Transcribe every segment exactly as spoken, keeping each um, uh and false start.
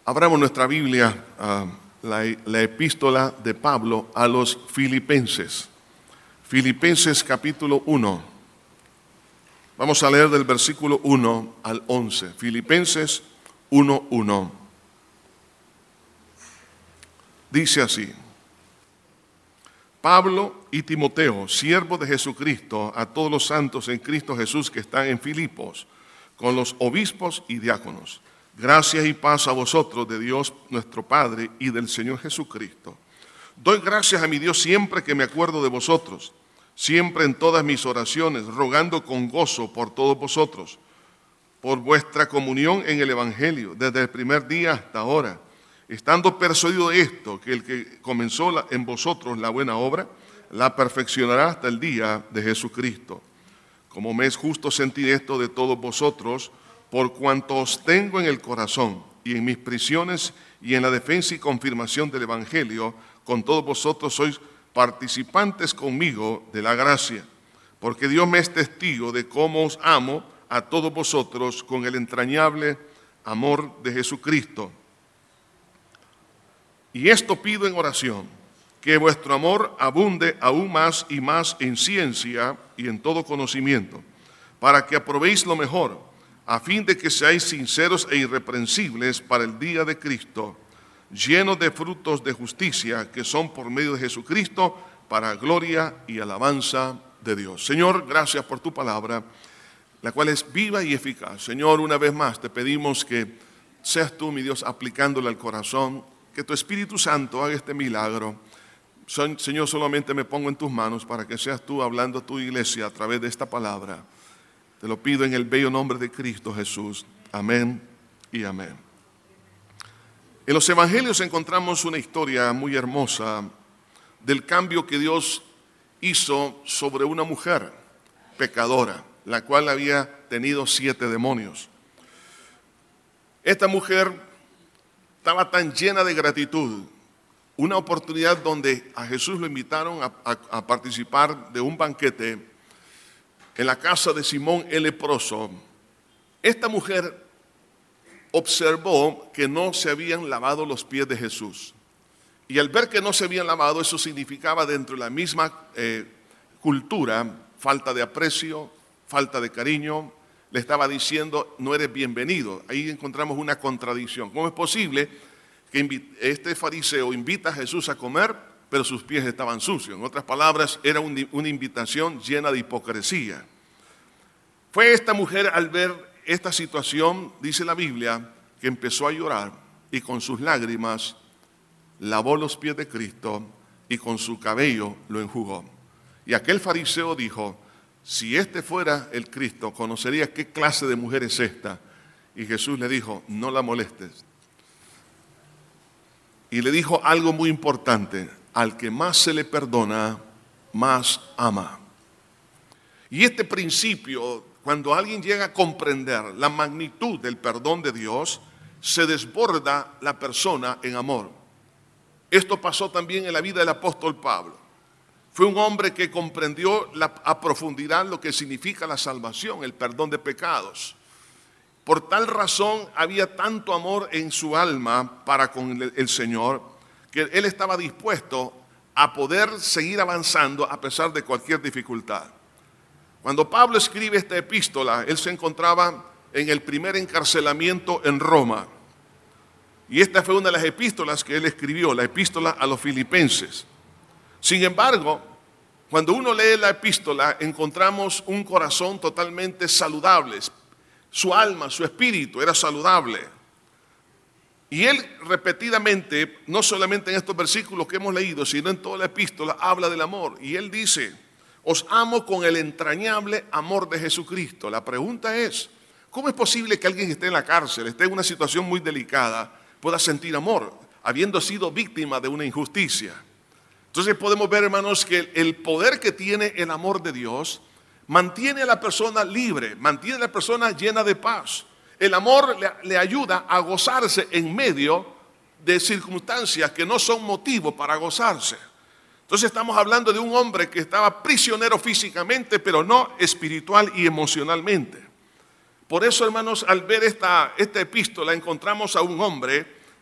Abramos nuestra Biblia a la, la epístola de Pablo a los Filipenses. Filipenses capítulo uno. Vamos a leer del versículo uno al once. Filipenses uno, uno. Dice así: Pablo y Timoteo, siervos de Jesucristo, a todos los santos en Cristo Jesús que están en Filipos, con los obispos y diáconos. Gracias y paz a vosotros de Dios nuestro Padre y del Señor Jesucristo. Doy gracias a mi Dios siempre que me acuerdo de vosotros, siempre en todas mis oraciones, rogando con gozo por todos vosotros, por vuestra comunión en el Evangelio, desde el primer día hasta ahora, estando persuadido de esto, que el que comenzó en vosotros la buena obra, la perfeccionará hasta el día de Jesucristo. Como me es justo sentir esto de todos vosotros, por cuanto os tengo en el corazón y en mis prisiones y en la defensa y confirmación del Evangelio, con todos vosotros sois participantes conmigo de la gracia, porque Dios me es testigo de cómo os amo a todos vosotros con el entrañable amor de Jesucristo. Y esto pido en oración, que vuestro amor abunde aún más y más en ciencia y en todo conocimiento, para que aprobéis lo mejor, a fin de que seáis sinceros e irreprensibles para el día de Cristo, llenos de frutos de justicia que son por medio de Jesucristo, para gloria y alabanza de Dios. Señor, gracias por tu palabra, la cual es viva y eficaz. Señor, una vez más te pedimos que seas tú, mi Dios, aplicándola al corazón, que tu Espíritu Santo haga este milagro. Señor, solamente me pongo en tus manos para que seas tú hablando a tu iglesia a través de esta palabra. Te lo pido en el bello nombre de Cristo Jesús. Amén y amén. En los evangelios encontramos una historia muy hermosa del cambio que Dios hizo sobre una mujer pecadora, la cual había tenido siete demonios. Esta mujer estaba tan llena de gratitud, una oportunidad donde a Jesús lo invitaron a, a, a participar de un banquete en la casa de Simón el leproso. Esta mujer observó que no se habían lavado los pies de Jesús. Y al ver que no se habían lavado, eso significaba dentro de la misma eh, cultura, falta de aprecio, falta de cariño. Le estaba diciendo, no eres bienvenido. Ahí encontramos una contradicción. ¿Cómo es posible que este fariseo invita a Jesús a comer, pero sus pies estaban sucios? En otras palabras, era un, una invitación llena de hipocresía. Fue esta mujer, al ver esta situación, dice la Biblia, que empezó a llorar y con sus lágrimas lavó los pies de Cristo y con su cabello lo enjugó. Y aquel fariseo dijo, si este fuera el Cristo, conocería qué clase de mujer es esta. Y Jesús le dijo, no la molestes. Y le dijo algo muy importante: al que más se le perdona, más ama. Y este principio, cuando alguien llega a comprender la magnitud del perdón de Dios, se desborda la persona en amor. Esto pasó también en la vida del apóstol Pablo. Fue un hombre que comprendió la, a profundidad lo que significa la salvación, el perdón de pecados. Por tal razón había tanto amor en su alma para con el, el Señor, que él estaba dispuesto a poder seguir avanzando a pesar de cualquier dificultad. Cuando Pablo escribe esta epístola, él se encontraba en el primer encarcelamiento en Roma. Y esta fue una de las epístolas que él escribió, la epístola a los Filipenses. Sin embargo, cuando uno lee la epístola, encontramos un corazón totalmente saludable. Su alma, su espíritu era saludable. Y él repetidamente, no solamente en estos versículos que hemos leído, sino en toda la epístola, habla del amor. Y él dice, os amo con el entrañable amor de Jesucristo. La pregunta es, ¿cómo es posible que alguien que esté en la cárcel, esté en una situación muy delicada, pueda sentir amor, habiendo sido víctima de una injusticia? Entonces podemos ver, hermanos, que el poder que tiene el amor de Dios mantiene a la persona libre, mantiene a la persona llena de paz. El amor le, le ayuda a gozarse en medio de circunstancias que no son motivo para gozarse. Entonces estamos hablando de un hombre que estaba prisionero físicamente, pero no espiritual y emocionalmente. Por eso, hermanos, al ver esta, esta epístola encontramos a un hombre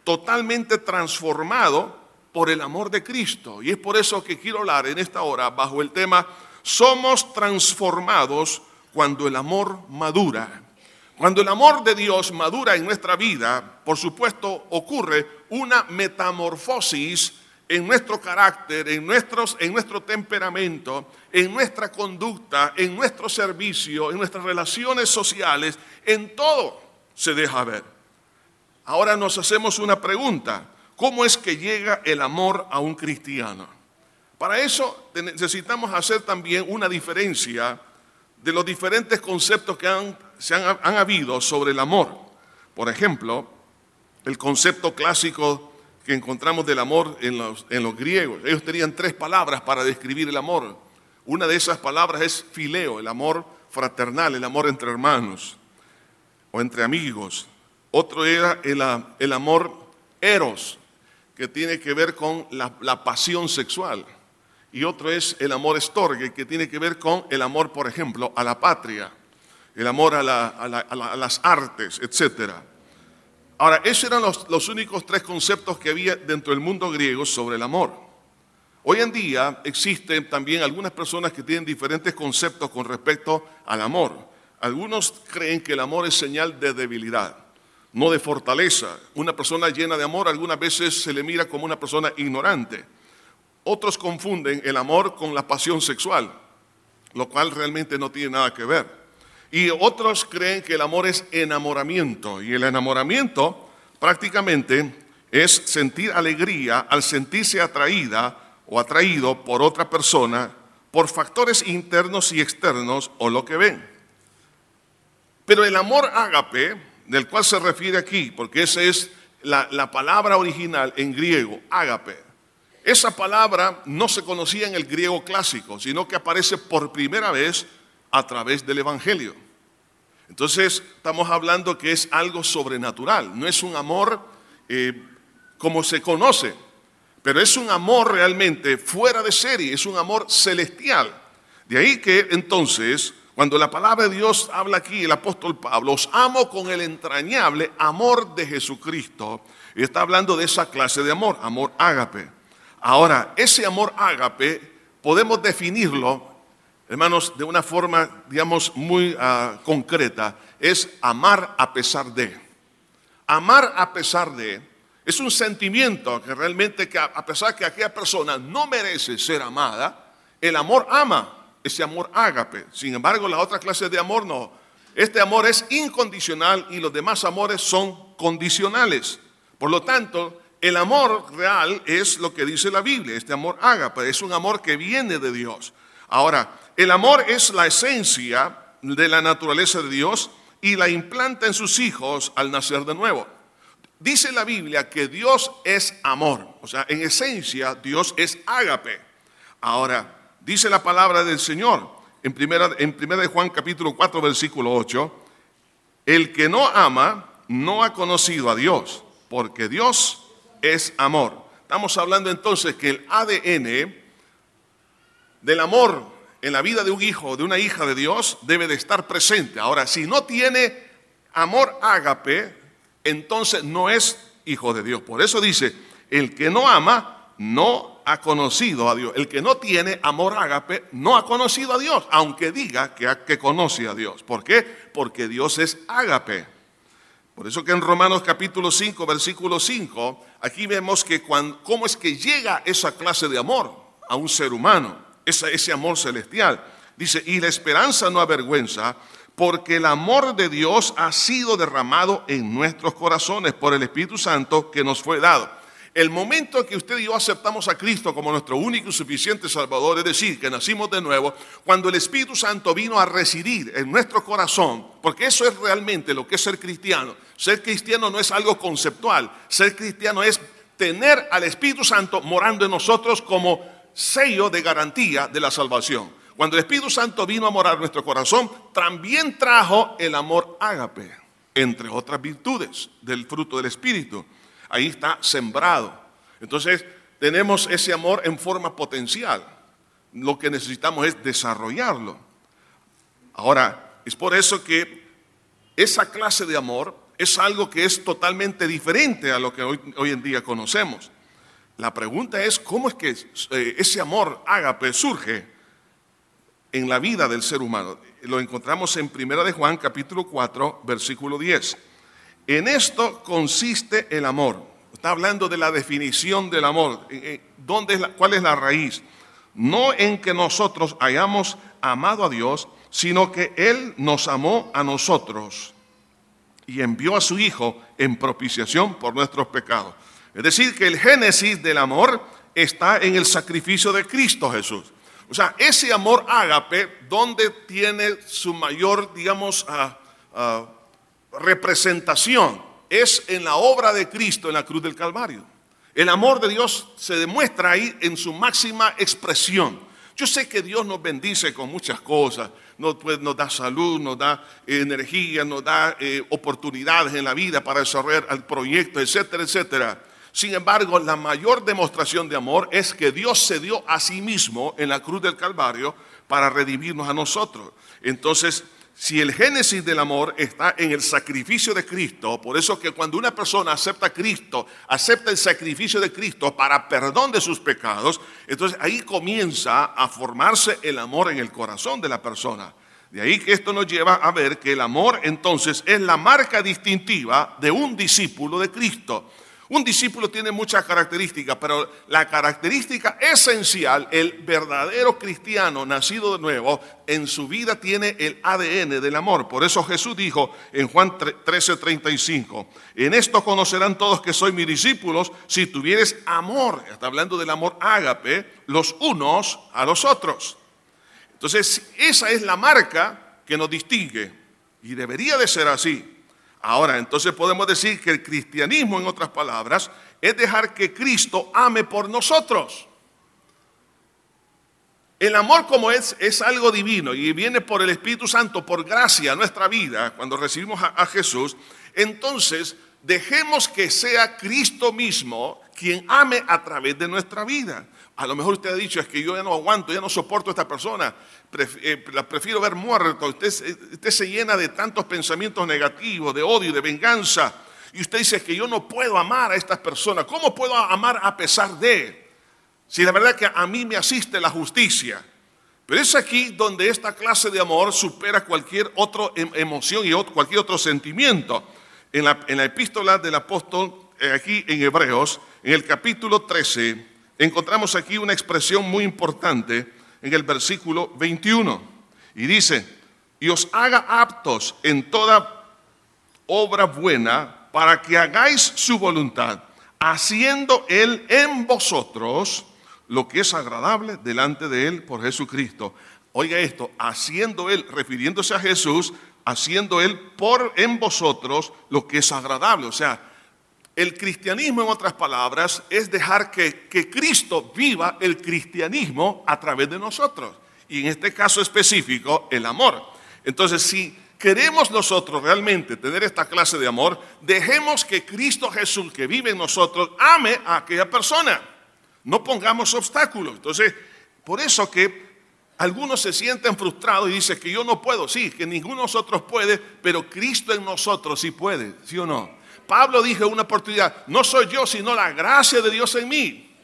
totalmente transformado por el amor de Cristo. Y es por eso que quiero hablar en esta hora bajo el tema: somos transformados cuando el amor madura. Cuando el amor de Dios madura en nuestra vida, por supuesto, ocurre una metamorfosis en nuestro carácter, en, nuestros, en nuestro temperamento, en nuestra conducta, en nuestro servicio, en nuestras relaciones sociales, en todo se deja ver. Ahora nos hacemos una pregunta: ¿cómo es que llega el amor a un cristiano? Para eso necesitamos hacer también una diferencia de los diferentes conceptos que han, se han, han habido sobre el amor. Por ejemplo, el concepto clásico que encontramos del amor en los, en los griegos. Ellos tenían tres palabras para describir el amor. Una de esas palabras es fileo, el amor fraternal, el amor entre hermanos o entre amigos. Otro era el, el amor eros, que tiene que ver con la, la pasión sexual. Y otro es el amor storge, que tiene que ver con el amor, por ejemplo, a la patria, el amor a, la, a, la, a, la, a las artes, etcétera. Ahora, esos eran los, los únicos tres conceptos que había dentro del mundo griego sobre el amor. Hoy en día existen también algunas personas que tienen diferentes conceptos con respecto al amor. Algunos creen que el amor es señal de debilidad, no de fortaleza. Una persona llena de amor algunas veces se le mira como una persona ignorante. Otros confunden el amor con la pasión sexual, lo cual realmente no tiene nada que ver. Y otros creen que el amor es enamoramiento, y el enamoramiento prácticamente es sentir alegría al sentirse atraída o atraído por otra persona por factores internos y externos o lo que ven. Pero el amor ágape, del cual se refiere aquí, porque esa es la, la palabra original en griego, ágape. Esa palabra no se conocía en el griego clásico, sino que aparece por primera vez a través del Evangelio. Entonces, estamos hablando que es algo sobrenatural, no es un amor eh, como se conoce, pero es un amor realmente fuera de serie, es un amor celestial. De ahí que entonces, cuando la palabra de Dios habla aquí, el apóstol Pablo, os amo con el entrañable amor de Jesucristo, y está hablando de esa clase de amor, amor ágape. Ahora, ese amor ágape podemos definirlo, hermanos, de una forma, digamos, muy uh, concreta. Es amar a pesar de. Amar a pesar de es un sentimiento que realmente, que a pesar que aquella persona no merece ser amada, el amor ama, ese amor ágape. Sin embargo, la otra clase de amor no. Este amor es incondicional y los demás amores son condicionales. Por lo tanto, el amor real es lo que dice la Biblia, este amor ágape, es un amor que viene de Dios. Ahora, el amor es la esencia de la naturaleza de Dios y la implanta en sus hijos al nacer de nuevo. Dice la Biblia que Dios es amor, o sea, en esencia Dios es ágape. Ahora, dice la palabra del Señor en primera, en primera de Juan capítulo cuatro versículo ocho, el que no ama no ha conocido a Dios, porque Dios es amor. Estamos hablando entonces que el A D N del amor en la vida de un hijo o de una hija de Dios debe de estar presente. Ahora, si no tiene amor ágape, entonces no es hijo de Dios. Por eso dice, el que no ama no ha conocido a Dios. El que no tiene amor ágape no ha conocido a Dios, aunque diga que, que conoce a Dios. ¿Por qué? Porque Dios es ágape. Por eso que en Romanos capítulo cinco, versículo cinco, aquí vemos que cuando, cómo es que llega esa clase de amor a un ser humano, ese, ese amor celestial. Dice, y la esperanza no avergüenza, porque el amor de Dios ha sido derramado en nuestros corazones por el Espíritu Santo que nos fue dado. El momento en que usted y yo aceptamos a Cristo como nuestro único y suficiente Salvador, es decir, que nacimos de nuevo, cuando el Espíritu Santo vino a residir en nuestro corazón, porque eso es realmente lo que es ser cristiano. Ser cristiano no es algo conceptual, ser cristiano es tener al Espíritu Santo morando en nosotros como sello de garantía de la salvación. Cuando el Espíritu Santo vino a morar en nuestro corazón, también trajo el amor ágape, entre otras virtudes del fruto del Espíritu. Ahí está sembrado. Entonces, tenemos ese amor en forma potencial. Lo que necesitamos es desarrollarlo. Ahora, es por eso que esa clase de amor es algo que es totalmente diferente a lo que hoy, hoy en día conocemos. La pregunta es, ¿cómo es que eh, ese amor ágape surge en la vida del ser humano? Lo encontramos en Primera de Juan, capítulo cuatro, versículo diez. En esto consiste el amor. Está hablando de la definición del amor. ¿Dónde es la, ¿Cuál es la raíz? No en que nosotros hayamos amado a Dios, sino que Él nos amó a nosotros y envió a su Hijo en propiciación por nuestros pecados. Es decir, que el génesis del amor está en el sacrificio de Cristo Jesús. O sea, ese amor ágape, donde tiene su mayor, digamos, uh, uh, representación, es en la obra de Cristo en la cruz del Calvario. El amor de Dios se demuestra ahí en su máxima expresión. Yo sé que Dios nos bendice con muchas cosas, nos, pues, nos da salud, nos da eh, energía, nos da eh, oportunidades en la vida para desarrollar el proyecto, etcétera, etcétera. Sin embargo, la mayor demostración de amor es que Dios se dio a sí mismo en la cruz del Calvario para redimirnos a nosotros. Entonces, si el génesis del amor está en el sacrificio de Cristo, por eso que cuando una persona acepta a Cristo, acepta el sacrificio de Cristo para perdón de sus pecados, entonces ahí comienza a formarse el amor en el corazón de la persona. De ahí que esto nos lleva a ver que el amor entonces es la marca distintiva de un discípulo de Cristo. Un discípulo tiene muchas características, pero la característica esencial, el verdadero cristiano nacido de nuevo, en su vida tiene el A D N del amor. Por eso Jesús dijo en Juan trece, treinta y cinco, en esto conocerán todos que soy mis discípulos, si tuvieres amor, está hablando del amor ágape, los unos a los otros. Entonces, esa es la marca que nos distingue y debería de ser así. Ahora, entonces podemos decir que el cristianismo, en otras palabras, es dejar que Cristo ame por nosotros. El amor como es, es algo divino y viene por el Espíritu Santo, por gracia a nuestra vida, cuando recibimos a, a Jesús. Entonces, dejemos que sea Cristo mismo quien ame a través de nuestra vida. A lo mejor usted ha dicho, es que yo ya no aguanto, ya no soporto a esta persona, Pref, eh, la prefiero ver muerta. Usted, usted se llena de tantos pensamientos negativos, de odio, de venganza. Y usted dice, es que yo no puedo amar a estas personas. ¿Cómo puedo amar a pesar de? Si la verdad es que a mí me asiste la justicia. Pero es aquí donde esta clase de amor supera cualquier otra emoción y otro, cualquier otro sentimiento. En la, en la epístola del apóstol, eh, aquí en Hebreos, en el capítulo trece, encontramos aquí una expresión muy importante en el versículo veintiuno. Y dice, y os haga aptos en toda obra buena para que hagáis su voluntad, haciendo Él en vosotros lo que es agradable delante de Él por Jesucristo. Oiga esto, haciendo Él, refiriéndose a Jesús, haciendo Él por en vosotros lo que es agradable. O sea, el cristianismo, en otras palabras, es dejar que, que Cristo viva el cristianismo a través de nosotros. Y en este caso específico, el amor. Entonces, si queremos nosotros realmente tener esta clase de amor, dejemos que Cristo Jesús, que vive en nosotros, ame a aquella persona. No pongamos obstáculos. Entonces, por eso que algunos se sienten frustrados y dicen que yo no puedo. Sí, que ninguno de nosotros puede, pero Cristo en nosotros sí puede, ¿sí o no? Pablo dijo en una oportunidad, no soy yo, sino la gracia de Dios en mí.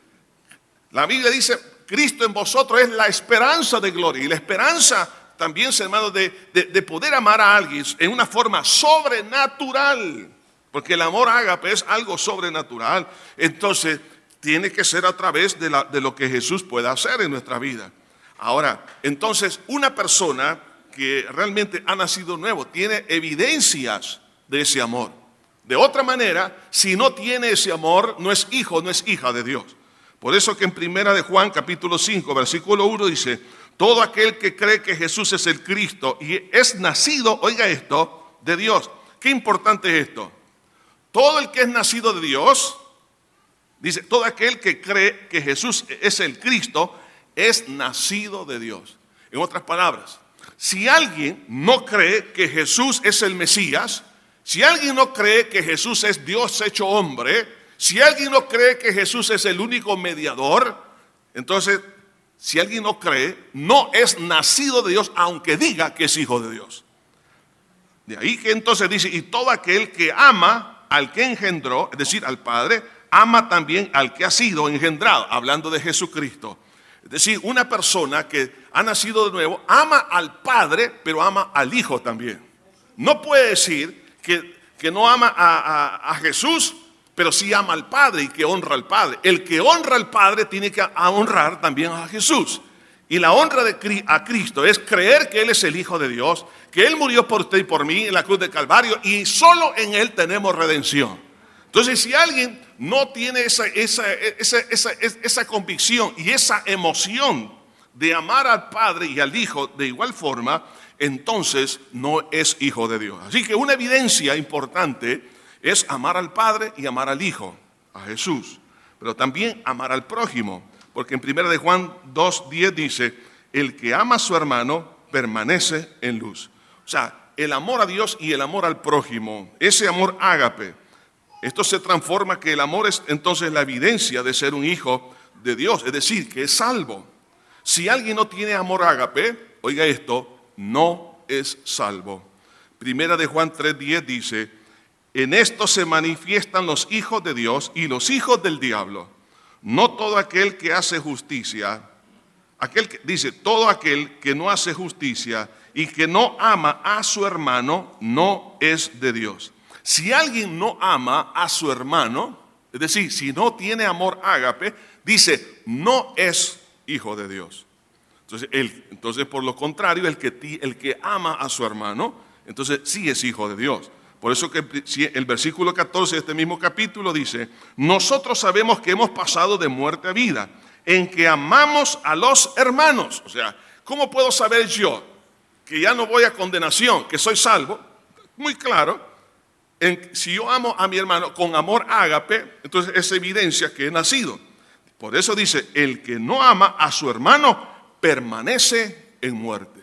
La Biblia dice, Cristo en vosotros es la esperanza de gloria. Y la esperanza también, hermanos, de, de, de poder amar a alguien en una forma sobrenatural. Porque el amor ágape es algo sobrenatural. Entonces, tiene que ser a través de, la, de lo que Jesús pueda hacer en nuestra vida. Ahora, entonces, una persona que realmente ha nacido nuevo tiene evidencias de ese amor. De otra manera, si no tiene ese amor, no es hijo, no es hija de Dios. Por eso que en Primera de Juan, capítulo cinco, versículo uno dice, todo aquel que cree que Jesús es el Cristo y es nacido, oiga esto, de Dios. Qué importante es esto. Todo el que es nacido de Dios, dice, todo aquel que cree que Jesús es el Cristo, es nacido de Dios. En otras palabras, si alguien no cree que Jesús es el Mesías, si alguien no cree que Jesús es Dios hecho hombre, si alguien no cree que Jesús es el único mediador, entonces, si alguien no cree, no es nacido de Dios, aunque diga que es hijo de Dios. De ahí que entonces dice, y todo aquel que ama al que engendró, es decir, al Padre, ama también al que ha sido engendrado, hablando de Jesucristo. Es decir, una persona que ha nacido de nuevo ama al Padre, pero ama al Hijo también. No puede decir que, que no ama a, a, a Jesús, pero sí ama al Padre y que honra al Padre. El que honra al Padre tiene que honrar también a Jesús. Y la honra de, a Cristo es creer que Él es el Hijo de Dios, que Él murió por usted y por mí en la cruz de Calvario y solo en Él tenemos redención. Entonces, si alguien no tiene esa, esa, esa, esa, esa convicción y esa emoción de amar al Padre y al Hijo de igual forma, entonces no es hijo de Dios. Así que una evidencia importante es amar al Padre y amar al Hijo, a Jesús, pero también amar al prójimo. Porque en primera de Juan dos diez dice, el que ama a su hermano permanece en luz. O sea, el amor a Dios y el amor al prójimo, ese amor ágape, esto se transforma que el amor es entonces la evidencia de ser un hijo de Dios, es decir, que es salvo. Si alguien no tiene amor ágape, oiga esto, no es salvo. Primera de Juan tres diez dice, en esto se manifiestan los hijos de Dios y los hijos del diablo. No todo aquel que hace justicia, aquel que, dice, todo aquel que no hace justicia y que no ama a su hermano, no es de Dios. Si alguien no ama a su hermano, es decir, si no tiene amor ágape, dice, no es hijo de Dios. Entonces, el, entonces por lo contrario, el que, el que ama a su hermano, entonces sí es hijo de Dios. Por eso que el versículo catorce de este mismo capítulo dice, nosotros sabemos que hemos pasado de muerte a vida, en que amamos a los hermanos. O sea, ¿cómo puedo saber yo que ya no voy a condenación, que soy salvo? Muy claro, en, si yo amo a mi hermano con amor ágape, entonces es evidencia que he nacido. Por eso dice, el que no ama a su hermano permanece en muerte.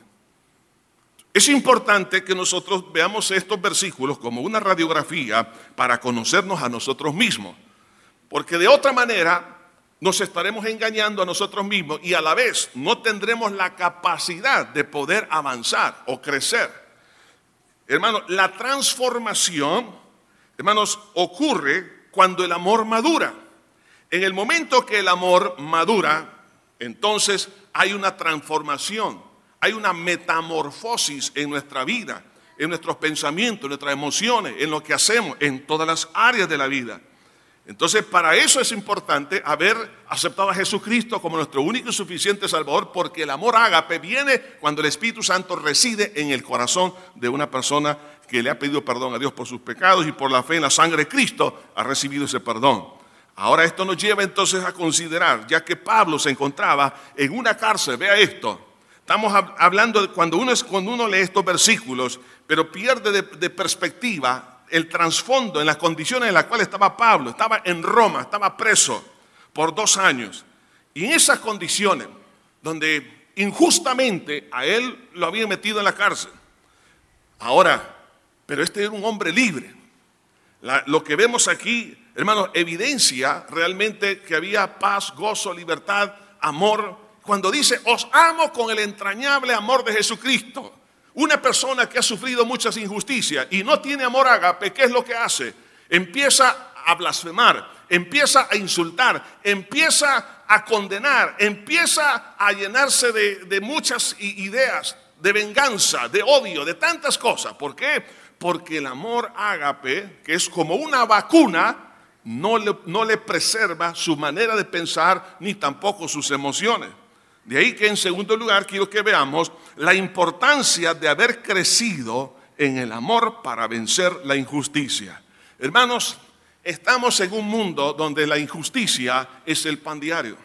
Es importante que nosotros veamos estos versículos como una radiografía para conocernos a nosotros mismos, porque de otra manera nos estaremos engañando a nosotros mismos y a la vez no tendremos la capacidad de poder avanzar o crecer. Hermanos, la transformación, hermanos, ocurre cuando el amor madura. En el momento que el amor madura, entonces hay una transformación. Hay una metamorfosis en nuestra vida, en nuestros pensamientos, en nuestras emociones, en lo que hacemos, en todas las áreas de la vida. Entonces, para eso es importante haber aceptado a Jesucristo como nuestro único y suficiente Salvador, porque el amor ágape viene cuando el Espíritu Santo reside en el corazón de una persona que le ha pedido perdón a Dios por sus pecados y por la fe en la sangre de Cristo ha recibido ese perdón. Ahora esto nos lleva entonces a considerar, ya que Pablo se encontraba en una cárcel, vea esto. Estamos hablando de cuando uno, es, cuando uno lee estos versículos, pero pierde de, de perspectiva el trasfondo en las condiciones en las cuales estaba Pablo. Estaba en Roma, estaba preso por dos años. Y en esas condiciones, donde injustamente a él lo habían metido en la cárcel. Ahora, pero este era un hombre libre. La, lo que vemos aquí, hermanos, evidencia realmente que había paz, gozo, libertad, amor. Cuando dice, os amo con el entrañable amor de Jesucristo. Una persona que ha sufrido muchas injusticias y no tiene amor ágape, ¿qué es lo que hace? Empieza a blasfemar, empieza a insultar, empieza a condenar, empieza a llenarse de, de muchas ideas, de venganza, de odio, de tantas cosas. ¿Por qué? Porque el amor ágape, que es como una vacuna, no le, no le preserva su manera de pensar ni tampoco sus emociones. De ahí que en segundo lugar quiero que veamos la importancia de haber crecido en el amor para vencer la injusticia. Hermanos, estamos en un mundo donde la injusticia es el pan diario.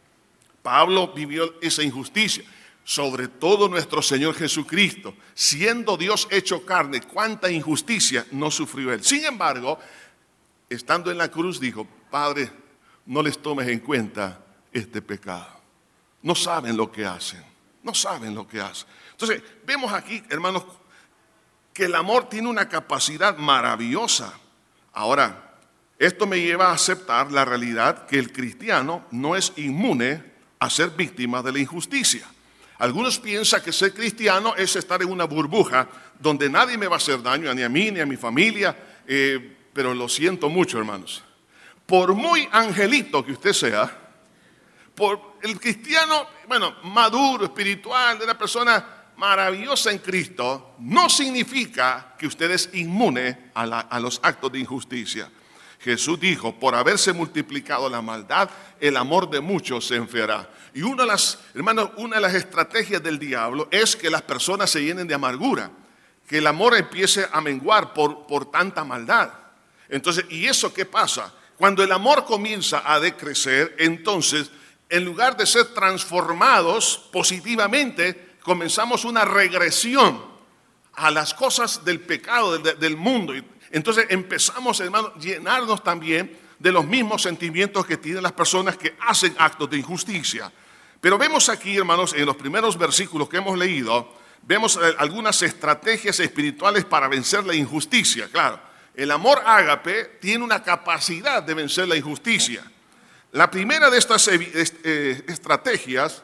Pablo vivió esa injusticia, sobre todo nuestro Señor Jesucristo, siendo Dios hecho carne, cuánta injusticia no sufrió Él. Sin embargo, estando en la cruz dijo, Padre, no les tomes en cuenta este pecado. No saben lo que hacen, no saben lo que hacen. Entonces, vemos aquí, hermanos, que el amor tiene una capacidad maravillosa. Ahora, esto me lleva a aceptar la realidad que el cristiano no es inmune a ser víctima de la injusticia. Algunos piensan que ser cristiano es estar en una burbuja donde nadie me va a hacer daño, ni a mí, ni a mi familia, eh, pero lo siento mucho, hermanos. Por muy angelito que usted sea, por el cristiano, bueno, maduro, espiritual, de una persona maravillosa en Cristo, no significa que usted es inmune a, la, a los actos de injusticia. Jesús dijo, por haberse multiplicado la maldad, el amor de muchos se enfriará. Y una de las, hermanos, una de las estrategias del diablo es que las personas se llenen de amargura, que el amor empiece a menguar por, por tanta maldad. Entonces, ¿y eso qué pasa? Cuando el amor comienza a decrecer, entonces, en lugar de ser transformados positivamente, comenzamos una regresión a las cosas del pecado, del, del mundo. Entonces empezamos, hermanos, a llenarnos también de los mismos sentimientos que tienen las personas que hacen actos de injusticia. Pero vemos aquí, hermanos, en los primeros versículos que hemos leído, vemos algunas estrategias espirituales para vencer la injusticia. Claro, el amor ágape tiene una capacidad de vencer la injusticia. La primera de estas eh, estrategias,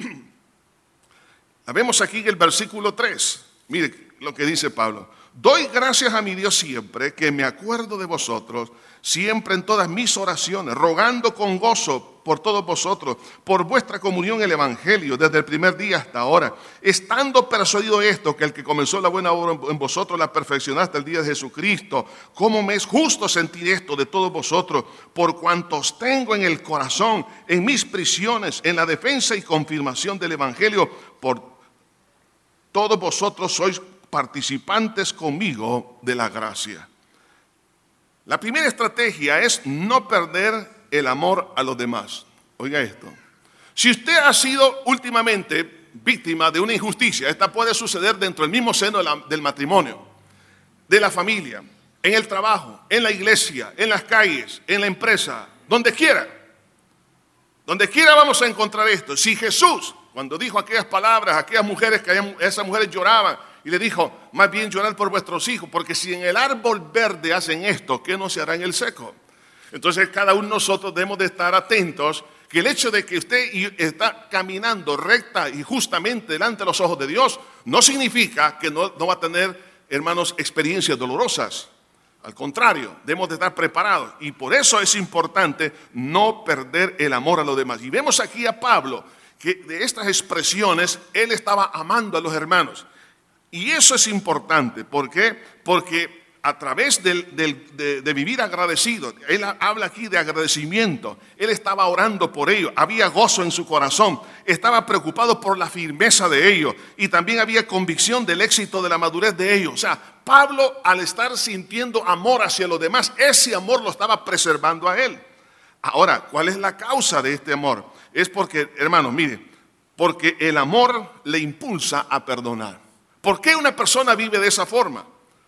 la vemos aquí en el versículo tres. Mire lo que dice Pablo. Doy gracias a mi Dios siempre que me acuerdo de vosotros, siempre en todas mis oraciones, rogando con gozo por todos vosotros, por vuestra comunión en el Evangelio, desde el primer día hasta ahora, estando persuadido esto, que el que comenzó la buena obra en vosotros la perfeccionará hasta el día de Jesucristo. Cómo me es justo sentir esto de todos vosotros, por cuantos tengo en el corazón, en mis prisiones, en la defensa y confirmación del Evangelio, por todos vosotros sois participantes conmigo de la gracia. La primera estrategia es no perder el amor a los demás. Oiga esto. Si usted ha sido últimamente víctima de una injusticia, esta puede suceder dentro del mismo seno de la, del matrimonio, de la familia, en el trabajo, en la iglesia, en las calles, en la empresa, donde quiera. Donde quiera vamos a encontrar esto. Si Jesús, cuando dijo aquellas palabras, aquellas mujeres que esas mujeres lloraban, y le dijo, más bien llorad por vuestros hijos, porque si en el árbol verde hacen esto, ¿qué no se hará en el seco? Entonces cada uno de nosotros debemos de estar atentos, que el hecho de que usted está caminando recta y justamente delante de los ojos de Dios, no significa que no, no va a tener, hermanos, experiencias dolorosas. Al contrario, debemos de estar preparados. Y por eso es importante no perder el amor a los demás. Y vemos aquí a Pablo, que de estas expresiones, él estaba amando a los hermanos. Y eso es importante. ¿Por qué? Porque a través del, del, de, de vivir agradecido, él habla aquí de agradecimiento, él estaba orando por ellos, había gozo en su corazón, estaba preocupado por la firmeza de ellos y también había convicción del éxito de la madurez de ellos. O sea, Pablo, al estar sintiendo amor hacia los demás, ese amor lo estaba preservando a él. Ahora, ¿cuál es la causa de este amor? Es porque, hermanos, mire, porque el amor le impulsa a perdonar. ¿Por qué una persona vive de esa forma?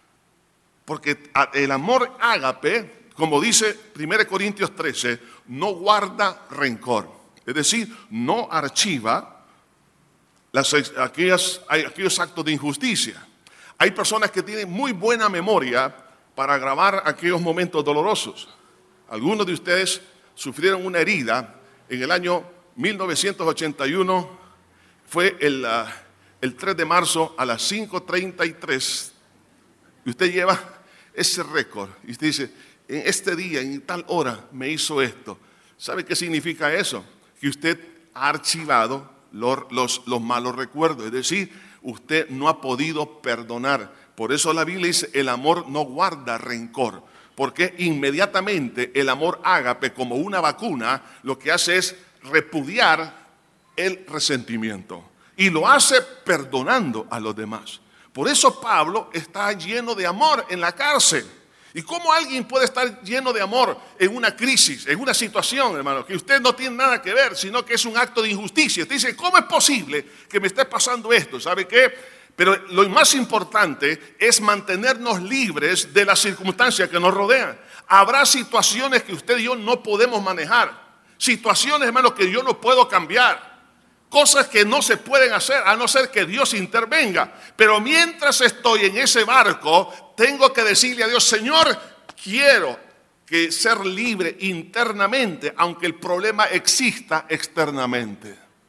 Porque el amor ágape, como dice primera Corintios trece, no guarda rencor. Es decir, no archiva las, aquellas, aquellos actos de injusticia. Hay personas que tienen muy buena memoria para grabar aquellos momentos dolorosos. Algunos de ustedes sufrieron una herida en el año mil novecientos ochenta y uno, fue el... Uh, el tres de marzo a las cinco treinta y tres, y usted lleva ese récord, y usted dice, en este día, en tal hora, me hizo esto. ¿Sabe qué significa eso? Que usted ha archivado los, los, los malos recuerdos, es decir, usted no ha podido perdonar. Por eso la Biblia dice, el amor no guarda rencor, porque inmediatamente el amor ágape, como una vacuna, lo que hace es repudiar el resentimiento. Y lo hace perdonando a los demás. Por eso Pablo está lleno de amor en la cárcel. ¿Y cómo alguien puede estar lleno de amor en una crisis, en una situación, hermano, que usted no tiene nada que ver, sino que es un acto de injusticia? Usted dice, ¿cómo es posible que me esté pasando esto? ¿Sabe qué? Pero lo más importante es mantenernos libres de las circunstancias que nos rodean. Habrá situaciones que usted y yo no podemos manejar. Situaciones, hermano, que yo no puedo cambiar. Cosas que no se pueden hacer a no ser que Dios intervenga. Pero mientras estoy en ese barco, tengo que decirle a Dios, Señor, quiero que ser libre internamente, aunque el problema exista externamente.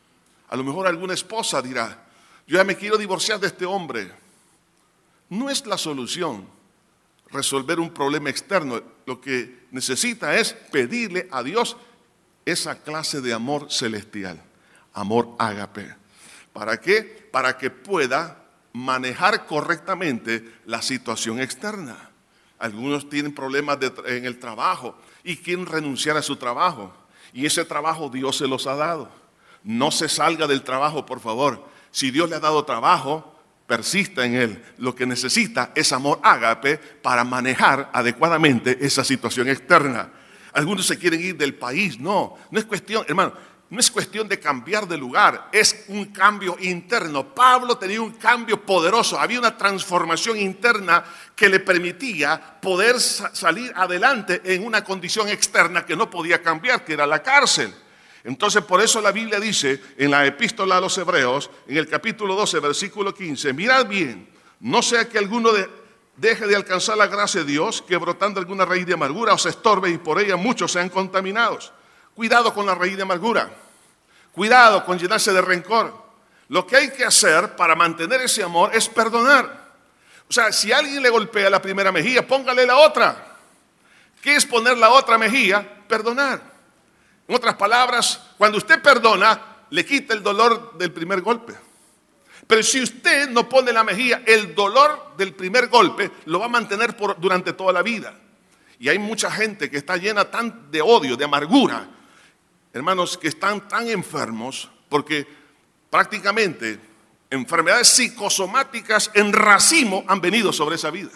A lo mejor alguna esposa dirá, yo ya me quiero divorciar de este hombre. No es la solución resolver un problema externo. Lo que necesita es pedirle a Dios esa clase de amor celestial, amor ágape. ¿Para qué? Para que pueda manejar correctamente la situación externa. Algunos tienen problemas de, en el trabajo y quieren renunciar a su trabajo. Y ese trabajo Dios se los ha dado. No se salga del trabajo, por favor. Si Dios le ha dado trabajo, persista en él. Lo que necesita es amor ágape para manejar adecuadamente esa situación externa. Algunos se quieren ir del país. No, no es cuestión, hermano, no es cuestión de cambiar de lugar. Es un cambio interno. Pablo tenía un cambio poderoso. Había una transformación interna que le permitía poder sa- salir adelante en una condición externa que no podía cambiar, que era la cárcel. Entonces, por eso la Biblia dice en la epístola a los Hebreos, en el capítulo doce, versículo quince, mirad bien, no sea que alguno de, deje de alcanzar la gracia de Dios, que brotando alguna raíz de amargura os estorbe y por ella muchos sean contaminados. Cuidado con la raíz de amargura, cuidado con llenarse de rencor. Lo que hay que hacer para mantener ese amor es perdonar. O sea, si alguien le golpea la primera mejilla, póngale la otra. ¿Qué es poner la otra mejilla? Perdonar. En otras palabras, cuando usted perdona, le quita el dolor del primer golpe. Pero si usted no pone la mejilla, el dolor del primer golpe lo va a mantener por, durante toda la vida. Y hay mucha gente que está llena tan de odio, de amargura, hermanos, que están tan enfermos porque prácticamente enfermedades psicosomáticas en racimo han venido sobre esa vida.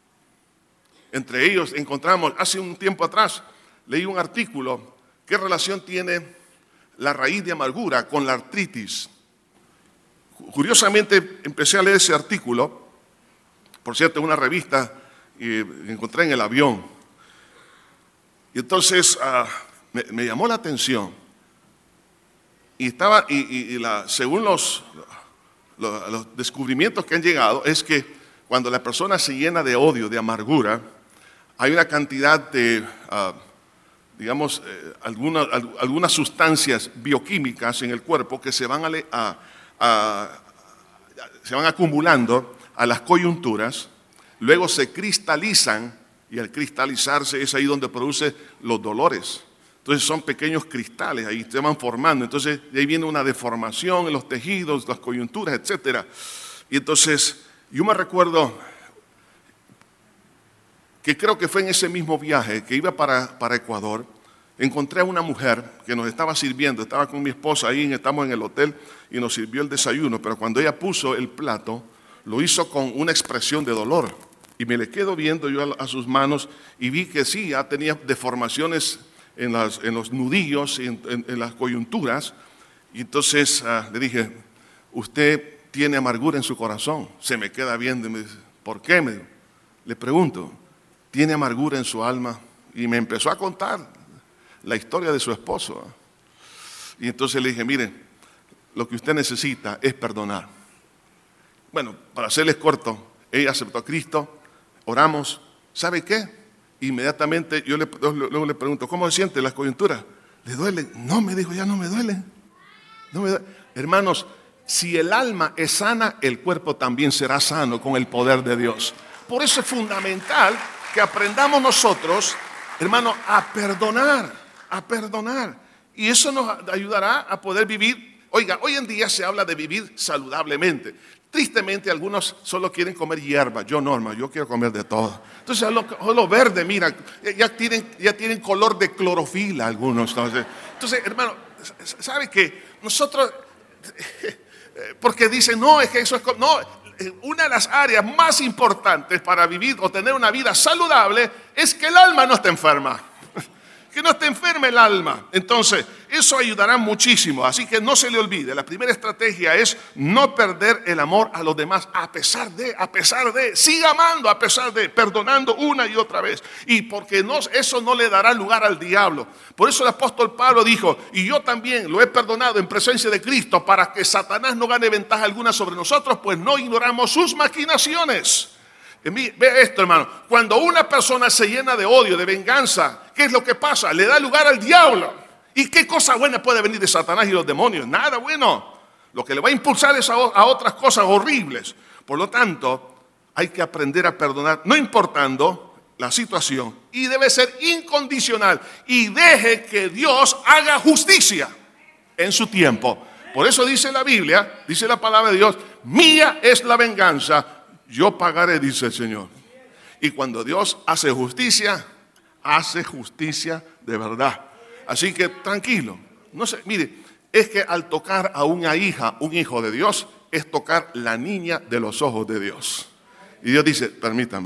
Entre ellos encontramos, hace un tiempo atrás, leí un artículo. ¿Qué relación tiene la raíz de amargura con la artritis? Curiosamente empecé a leer ese artículo, por cierto, en una revista que encontré en el avión. Y entonces uh, me, me llamó la atención. Y estaba, y, y, y la, según los, los, los descubrimientos que han llegado, es que cuando la persona se llena de odio, de amargura, hay una cantidad de... Uh, digamos, eh, algunas, algunas sustancias bioquímicas en el cuerpo que se van, a, a, a, se van acumulando a las coyunturas, luego se cristalizan y al cristalizarse es ahí donde produce los dolores. Entonces son pequeños cristales, ahí se van formando, entonces de ahí viene una deformación en los tejidos, las coyunturas, etcétera. Y entonces yo me recuerdo que creo que fue en ese mismo viaje que iba para, para Ecuador, encontré a una mujer que nos estaba sirviendo, estaba con mi esposa ahí, estamos en el hotel y nos sirvió el desayuno, pero cuando ella puso el plato, lo hizo con una expresión de dolor. Y me le quedo viendo yo a, a sus manos y vi que sí, ya tenía deformaciones en, las, en los nudillos, en, en, en las coyunturas. Y entonces uh, le dije, usted tiene amargura en su corazón. Se me queda viendo y me dice, ¿por qué? Me, le pregunto. Tiene amargura en su alma. Y me empezó a contar la historia de su esposo. Y entonces le dije, mire, lo que usted necesita es perdonar. Bueno, para hacerles corto, ella aceptó a Cristo, oramos, ¿sabe qué? Inmediatamente yo le, luego le pregunto, ¿cómo se siente las coyunturas? ¿Le duele? No, me dijo, ya no me duele. No me duele. Hermanos, si el alma es sana, el cuerpo también será sano con el poder de Dios. Por eso es fundamental que aprendamos nosotros, hermano, a perdonar, a perdonar. Y eso nos ayudará a poder vivir. Oiga, hoy en día se habla de vivir saludablemente. Tristemente, algunos solo quieren comer hierba. Yo no, hermano, yo quiero comer de todo. Entonces, lo, lo verde, mira, ya tienen, ya tienen color de clorofila algunos. Entonces, entonces hermano, ¿sabe qué? Nosotros, porque dicen, no, es que eso es... No, una de las áreas más importantes para vivir o tener una vida saludable es que el alma no esté enferma. Que no esté enferma el alma. Entonces, eso ayudará muchísimo. Así que no se le olvide. La primera estrategia es no perder el amor a los demás a pesar de, a pesar de. Siga amando a pesar de, perdonando una y otra vez. Y porque no, eso no le dará lugar al diablo. Por eso el apóstol Pablo dijo, y yo también lo he perdonado en presencia de Cristo para que Satanás no gane ventaja alguna sobre nosotros, pues no ignoramos sus maquinaciones. Ve esto, hermano, cuando una persona se llena de odio, de venganza, ¿qué es lo que pasa? Le da lugar al diablo. ¿Y qué cosa buena puede venir de Satanás y los demonios? Nada bueno. Lo que le va a impulsar es a, a otras cosas horribles. Por lo tanto, hay que aprender a perdonar, no importando la situación. Y debe ser incondicional. Y deje que Dios haga justicia en su tiempo. Por eso dice la Biblia, dice la palabra de Dios, mía es la venganza, yo pagaré, dice el Señor. Y cuando Dios hace justicia, hace justicia de verdad. Así que tranquilo. No sé, mire, es que al tocar a una hija, un hijo de Dios, es tocar la niña de los ojos de Dios. Y Dios dice, permítame,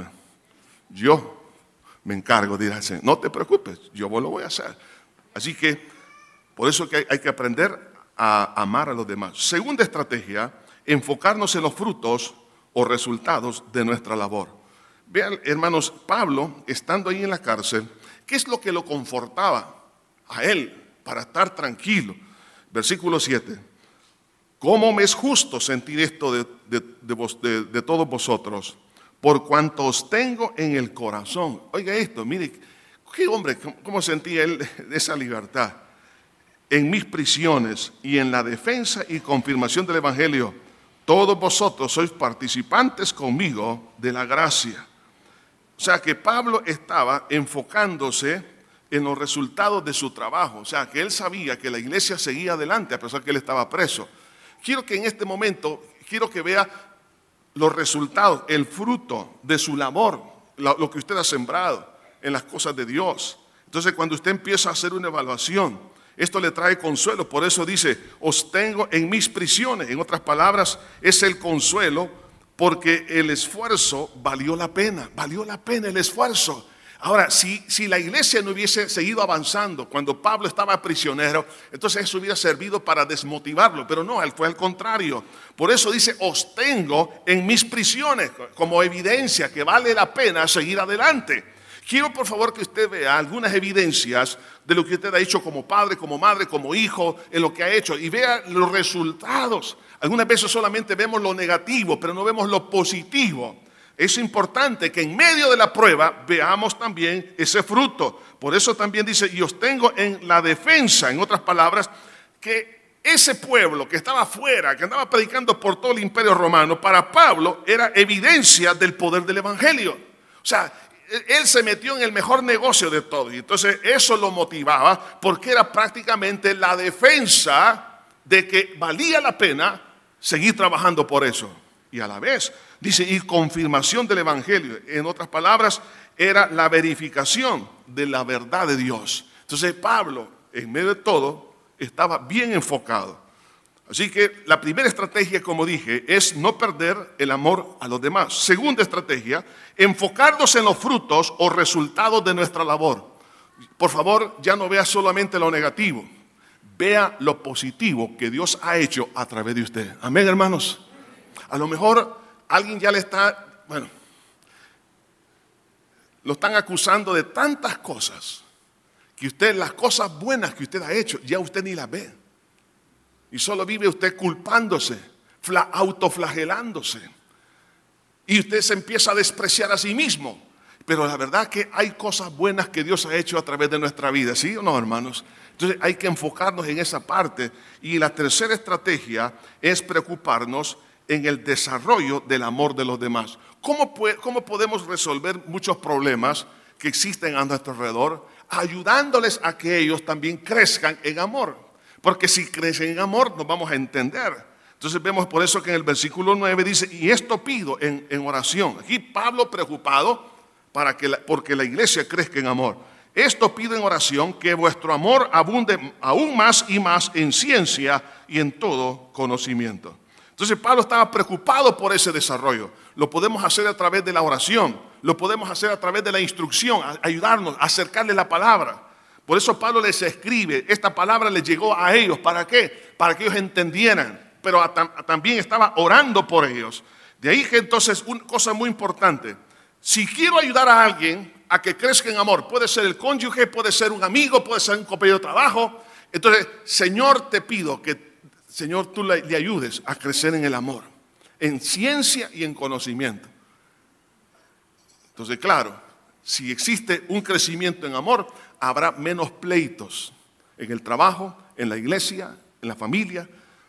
yo me encargo, dirá el Señor, no te preocupes, yo lo voy a hacer. Así que, por eso que hay, hay que aprender a amar a los demás. Segunda estrategia, enfocarnos en los frutos o resultados de nuestra labor. Vean, hermanos, Pablo, estando ahí en la cárcel, ¿qué es lo que lo confortaba a él para estar tranquilo? Versículo siete. ¿Cómo me es justo sentir esto de, de, de, vos, de, de todos vosotros? Por cuanto os tengo en el corazón. Oiga esto, mire, qué hombre, cómo, cómo sentía él esa libertad. En mis prisiones y en la defensa y confirmación del Evangelio, todos vosotros sois participantes conmigo de la gracia. O sea que Pablo estaba enfocándose en los resultados de su trabajo. O sea que él sabía que la iglesia seguía adelante a pesar que él estaba preso. Quiero que en este momento, quiero que vea los resultados, el fruto de su labor, lo que usted ha sembrado en las cosas de Dios. Entonces cuando usted empieza a hacer una evaluación, esto le trae consuelo. Por eso dice, os tengo en mis prisiones. En otras palabras, es el consuelo porque el esfuerzo valió la pena. Valió la pena el esfuerzo. Ahora, si, si la iglesia no hubiese seguido avanzando cuando Pablo estaba prisionero, entonces eso hubiera servido para desmotivarlo. Pero no, él fue al contrario. Por eso dice, os tengo en mis prisiones, como evidencia que vale la pena seguir adelante. Quiero por favor que usted vea algunas evidencias de lo que usted ha hecho como padre, como madre, como hijo, en lo que ha hecho. Y vea los resultados. Algunas veces solamente vemos lo negativo, pero no vemos lo positivo. Es importante que en medio de la prueba veamos también ese fruto. Por eso también dice, y os tengo en la defensa, en otras palabras, que ese pueblo que estaba afuera, que andaba predicando por todo el imperio romano, para Pablo era evidencia del poder del evangelio. O sea, él se metió en el mejor negocio de todo. Y entonces eso lo motivaba porque era prácticamente la defensa de que valía la pena seguir trabajando por eso. Y a la vez, dice, y confirmación del evangelio. En otras palabras, era la verificación de la verdad de Dios. Entonces Pablo, en medio de todo, estaba bien enfocado. Así que la primera estrategia, como dije, es no perder el amor a los demás. Segunda estrategia, enfocarnos en los frutos o resultados de nuestra labor. Por favor, ya no vea solamente lo negativo. Vea lo positivo que Dios ha hecho a través de usted. Amén, hermanos. A lo mejor alguien ya le está, bueno, lo están acusando de tantas cosas que usted, las cosas buenas que usted ha hecho, ya usted ni las ve. Y solo vive usted culpándose, autoflagelándose. Y usted se empieza a despreciar a sí mismo. Pero la verdad que hay cosas buenas que Dios ha hecho a través de nuestra vida, ¿sí o no, hermanos? Entonces hay que enfocarnos en esa parte. Y la tercera estrategia es preocuparnos en el desarrollo del amor de los demás. ¿Cómo, cómo podemos resolver muchos problemas que existen a nuestro alrededor? Ayudándoles a que ellos también crezcan en amor. Porque si crecen en amor, nos vamos a entender. Entonces vemos por eso que en el versículo nueve dice, y esto pido en, en oración. Aquí Pablo preocupado para que la, porque la iglesia crezca en amor. Esto pido en oración, que vuestro amor abunde aún más y más en ciencia y en todo conocimiento. Entonces Pablo estaba preocupado por ese desarrollo. Lo podemos hacer a través de la oración, lo podemos hacer a través de la instrucción, ayudarnos, acercarle la palabra. Por eso Pablo les escribe, esta palabra les llegó a ellos. ¿Para qué? Para que ellos entendieran, pero a, a, también estaba orando por ellos. De ahí que entonces, una cosa muy importante, si quiero ayudar a alguien a que crezca en amor, puede ser el cónyuge, puede ser un amigo, puede ser un compañero de trabajo, entonces, Señor, te pido que, Señor, tú le, le ayudes a crecer en el amor, en ciencia y en conocimiento. Entonces, claro, si existe un crecimiento en amor, habrá menos pleitos en el trabajo, en la iglesia, en la familia,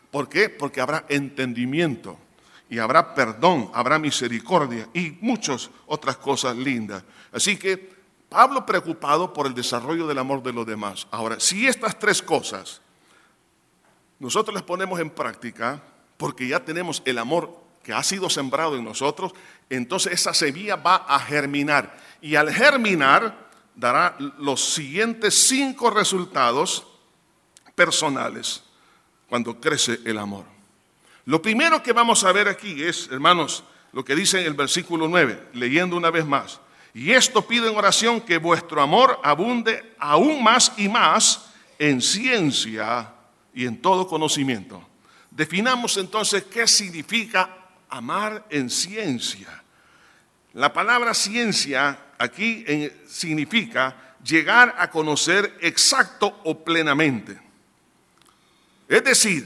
¿Por qué? Porque habrá entendimiento y habrá perdón, habrá misericordia y muchas otras cosas lindas. Así que Pablo preocupado por el desarrollo del amor de los demás. Ahora, si estas tres cosas nosotros las ponemos en práctica, porque ya tenemos el amor que ha sido sembrado en nosotros, entonces esa semilla va a germinar. Y al germinar dará los siguientes cinco resultados personales cuando crece el amor. Lo primero que vamos a ver aquí es, hermanos, lo que dice en el versículo nueve, leyendo una vez más. Y esto pido en oración, que vuestro amor abunde aún más y más en ciencia y en todo conocimiento. Definamos entonces qué significa amar en ciencia. La palabra ciencia aquí en, significa llegar a conocer exacto o plenamente. Es decir,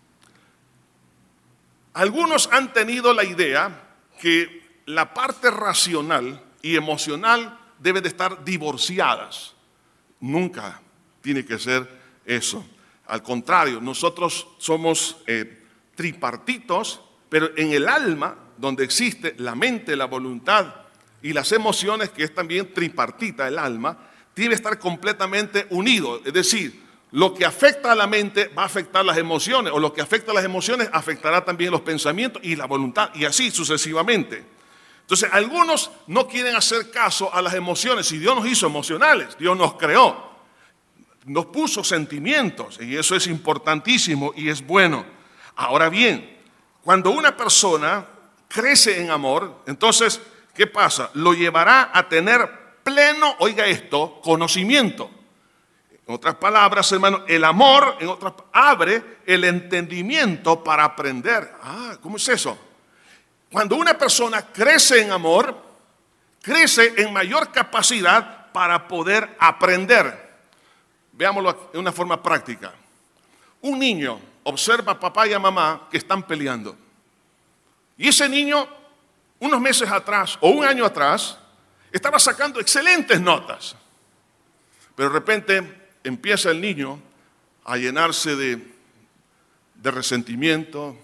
algunos han tenido la idea que la parte racional y emocional deben de estar divorciadas. Nunca tiene que ser eso. Al contrario, nosotros somos eh, tripartitos, pero en el alma, donde existe la mente, la voluntad y las emociones, que es también tripartita el alma, debe estar completamente unido. Es decir, lo que afecta a la mente va a afectar las emociones, o lo que afecta a las emociones afectará también los pensamientos y la voluntad, y así sucesivamente. Entonces, algunos no quieren hacer caso a las emociones. Si Dios nos hizo emocionales, Dios nos creó, nos puso sentimientos, y eso es importantísimo y es bueno. Ahora bien, cuando una persona crece en amor, entonces, ¿qué pasa? Lo llevará a tener pleno, oiga esto, conocimiento. En otras palabras, hermano, el amor en otras, abre el entendimiento para aprender. Ah, ¿cómo es eso? Cuando una persona crece en amor, crece en mayor capacidad para poder aprender. Veámoslo de una forma práctica. Un niño observa a papá y a mamá que están peleando. Y ese niño, unos meses atrás o un año atrás, estaba sacando excelentes notas. Pero de repente empieza el niño a llenarse de, de resentimiento.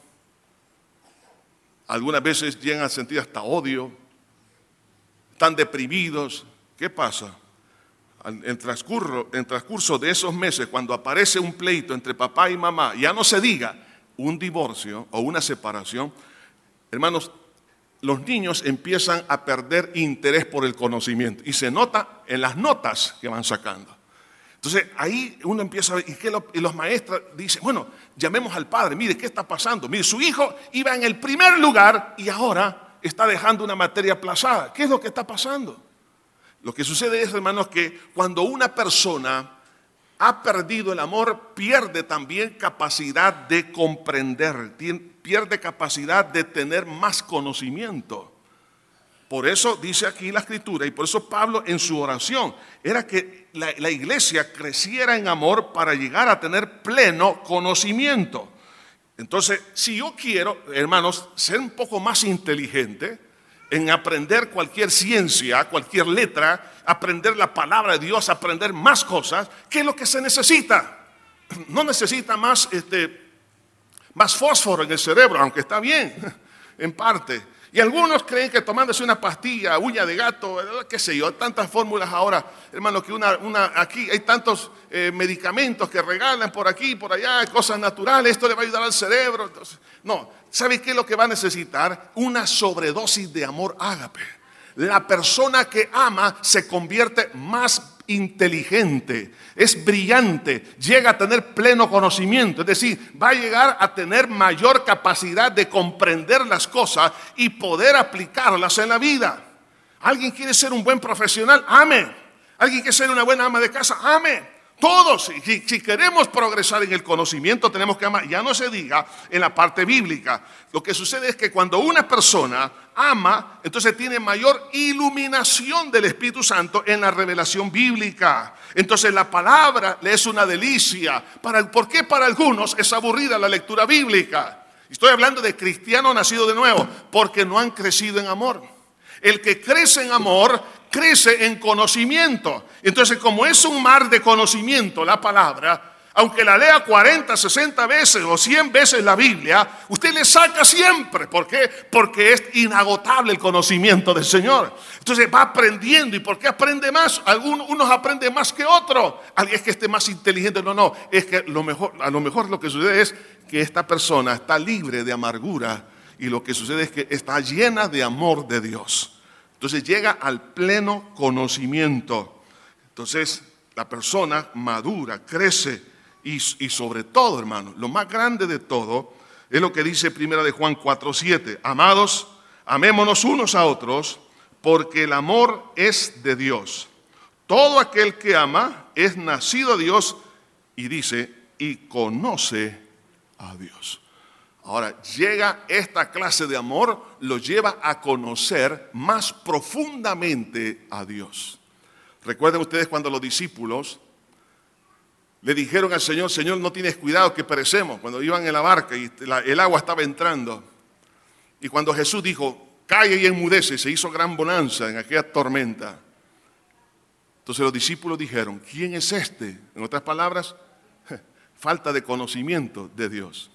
Algunas veces llegan a sentir hasta odio. Están deprimidos. ¿Qué pasa? En transcurso, en transcurso de esos meses, cuando aparece un pleito entre papá y mamá, ya no se diga un divorcio o una separación, hermanos, los niños empiezan a perder interés por el conocimiento y se nota en las notas que van sacando. Entonces ahí uno empieza a ver, y, que lo, y los maestros dicen, bueno, llamemos al padre, mire, ¿qué está pasando? Mire, su hijo iba en el primer lugar y ahora está dejando una materia aplazada. ¿Qué es lo que está pasando? Lo que sucede es, hermanos, que cuando una persona ha perdido el amor, pierde también capacidad de comprender, pierde capacidad de tener más conocimiento. Por eso dice aquí la Escritura, y por eso Pablo en su oración, era que la, la iglesia creciera en amor para llegar a tener pleno conocimiento. Entonces, si yo quiero, hermanos, ser un poco más inteligente en aprender cualquier ciencia, cualquier letra, aprender la palabra de Dios, aprender más cosas, ¿qué es lo que se necesita? No necesita más, este, más fósforo en el cerebro, aunque está bien, en parte. Y algunos creen que tomándose una pastilla, uña de gato, qué sé yo, tantas fórmulas ahora, hermano, que una, una aquí hay tantos eh, medicamentos que regalan por aquí, por allá, cosas naturales, esto le va a ayudar al cerebro. Entonces, no, ¿sabe qué es lo que va a necesitar? Una sobredosis de amor ágape. La persona que ama se convierte más inteligente, es brillante, llega a tener pleno conocimiento, es decir, va a llegar a tener mayor capacidad de comprender las cosas y poder aplicarlas en la vida. ¿Alguien quiere ser un buen profesional? Ame. ¿Alguien quiere ser una buena ama de casa? Ame. Todos, si, si queremos progresar en el conocimiento, tenemos que amar. Ya no se diga en la parte bíblica. Lo que sucede es que cuando una persona ama, entonces tiene mayor iluminación del Espíritu Santo en la revelación bíblica. Entonces la palabra le es una delicia. Para, ¿Por qué para algunos es aburrida la lectura bíblica? Estoy hablando de cristianos nacidos de nuevo, porque no han crecido en amor. El que crece en amor, crece en conocimiento. Entonces, como es un mar de conocimiento la palabra, Aunque la lea cuarenta, sesenta veces o cien veces la Biblia, usted le saca siempre. ¿Por qué? Porque es inagotable el conocimiento del Señor. Entonces va aprendiendo. ¿Y por qué aprende más? Algunos unos aprenden más que otros. Alguien es que esté más inteligente. No, no. Es que lo mejor, a lo mejor lo que sucede es que esta persona está libre de amargura. Y lo que sucede es que está llena de amor de Dios. Entonces llega al pleno conocimiento. Entonces la persona madura, crece. Y, y sobre todo, hermano, lo más grande de todo es lo que dice primera de Juan cuatro siete. Amados, amémonos unos a otros, porque el amor es de Dios. Todo aquel que ama es nacido de Dios, y dice, y conoce a Dios. Ahora, llega esta clase de amor, lo lleva a conocer más profundamente a Dios. Recuerden ustedes cuando los discípulos le dijeron al Señor, Señor, no tienes cuidado que perecemos, cuando iban en la barca y la, el agua estaba entrando. Y cuando Jesús dijo, calla y enmudece, se hizo gran bonanza en aquella tormenta. Entonces los discípulos dijeron, ¿quién es este? En otras palabras, falta de conocimiento de Dios.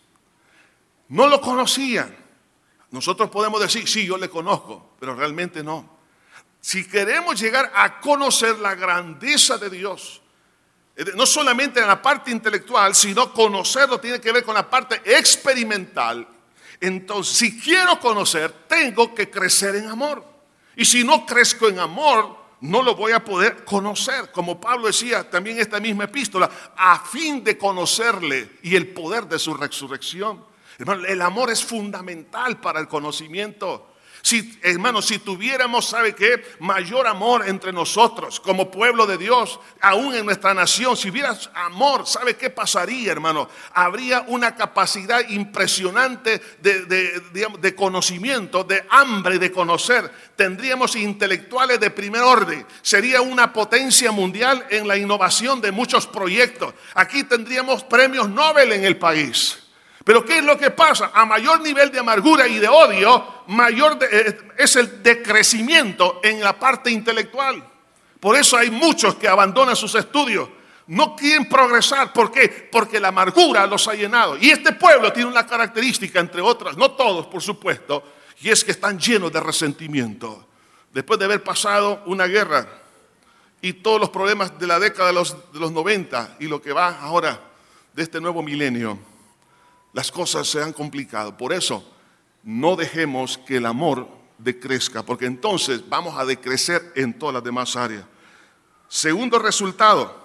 No lo conocían. Nosotros podemos decir, sí, yo le conozco, pero realmente no. Si queremos llegar a conocer la grandeza de Dios, no solamente en la parte intelectual, sino conocerlo tiene que ver con la parte experimental. Entonces, si quiero conocer, tengo que crecer en amor. Y si no crezco en amor, no lo voy a poder conocer. Como Pablo decía también en esta misma epístola, a fin de conocerle y el poder de su resurrección. Hermano, el amor es fundamental para el conocimiento. Si, hermano, si tuviéramos, ¿sabe qué? Mayor amor entre nosotros como pueblo de Dios, aún en nuestra nación, si hubiera amor, ¿sabe qué pasaría, hermano? Habría una capacidad impresionante de, de, de, de conocimiento, de hambre de conocer. Tendríamos intelectuales de primer orden. Sería una potencia mundial en la innovación de muchos proyectos. Aquí tendríamos premios Nobel en el país. Pero ¿qué es lo que pasa? A mayor nivel de amargura y de odio, mayor de, eh, es el decrecimiento en la parte intelectual. Por eso hay muchos que abandonan sus estudios. No quieren progresar. ¿Por qué? Porque la amargura los ha llenado. Y este pueblo tiene una característica, entre otras, no todos, por supuesto, y es que están llenos de resentimiento. Después de haber pasado una guerra y todos los problemas de la década de los, de los noventa y lo que va ahora de este nuevo milenio, las cosas se han complicado. Por eso, no dejemos que el amor decrezca, porque entonces vamos a decrecer en todas las demás áreas. Segundo resultado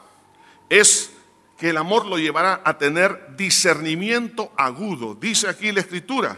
es que el amor lo llevará a tener discernimiento agudo. Dice aquí la Escritura,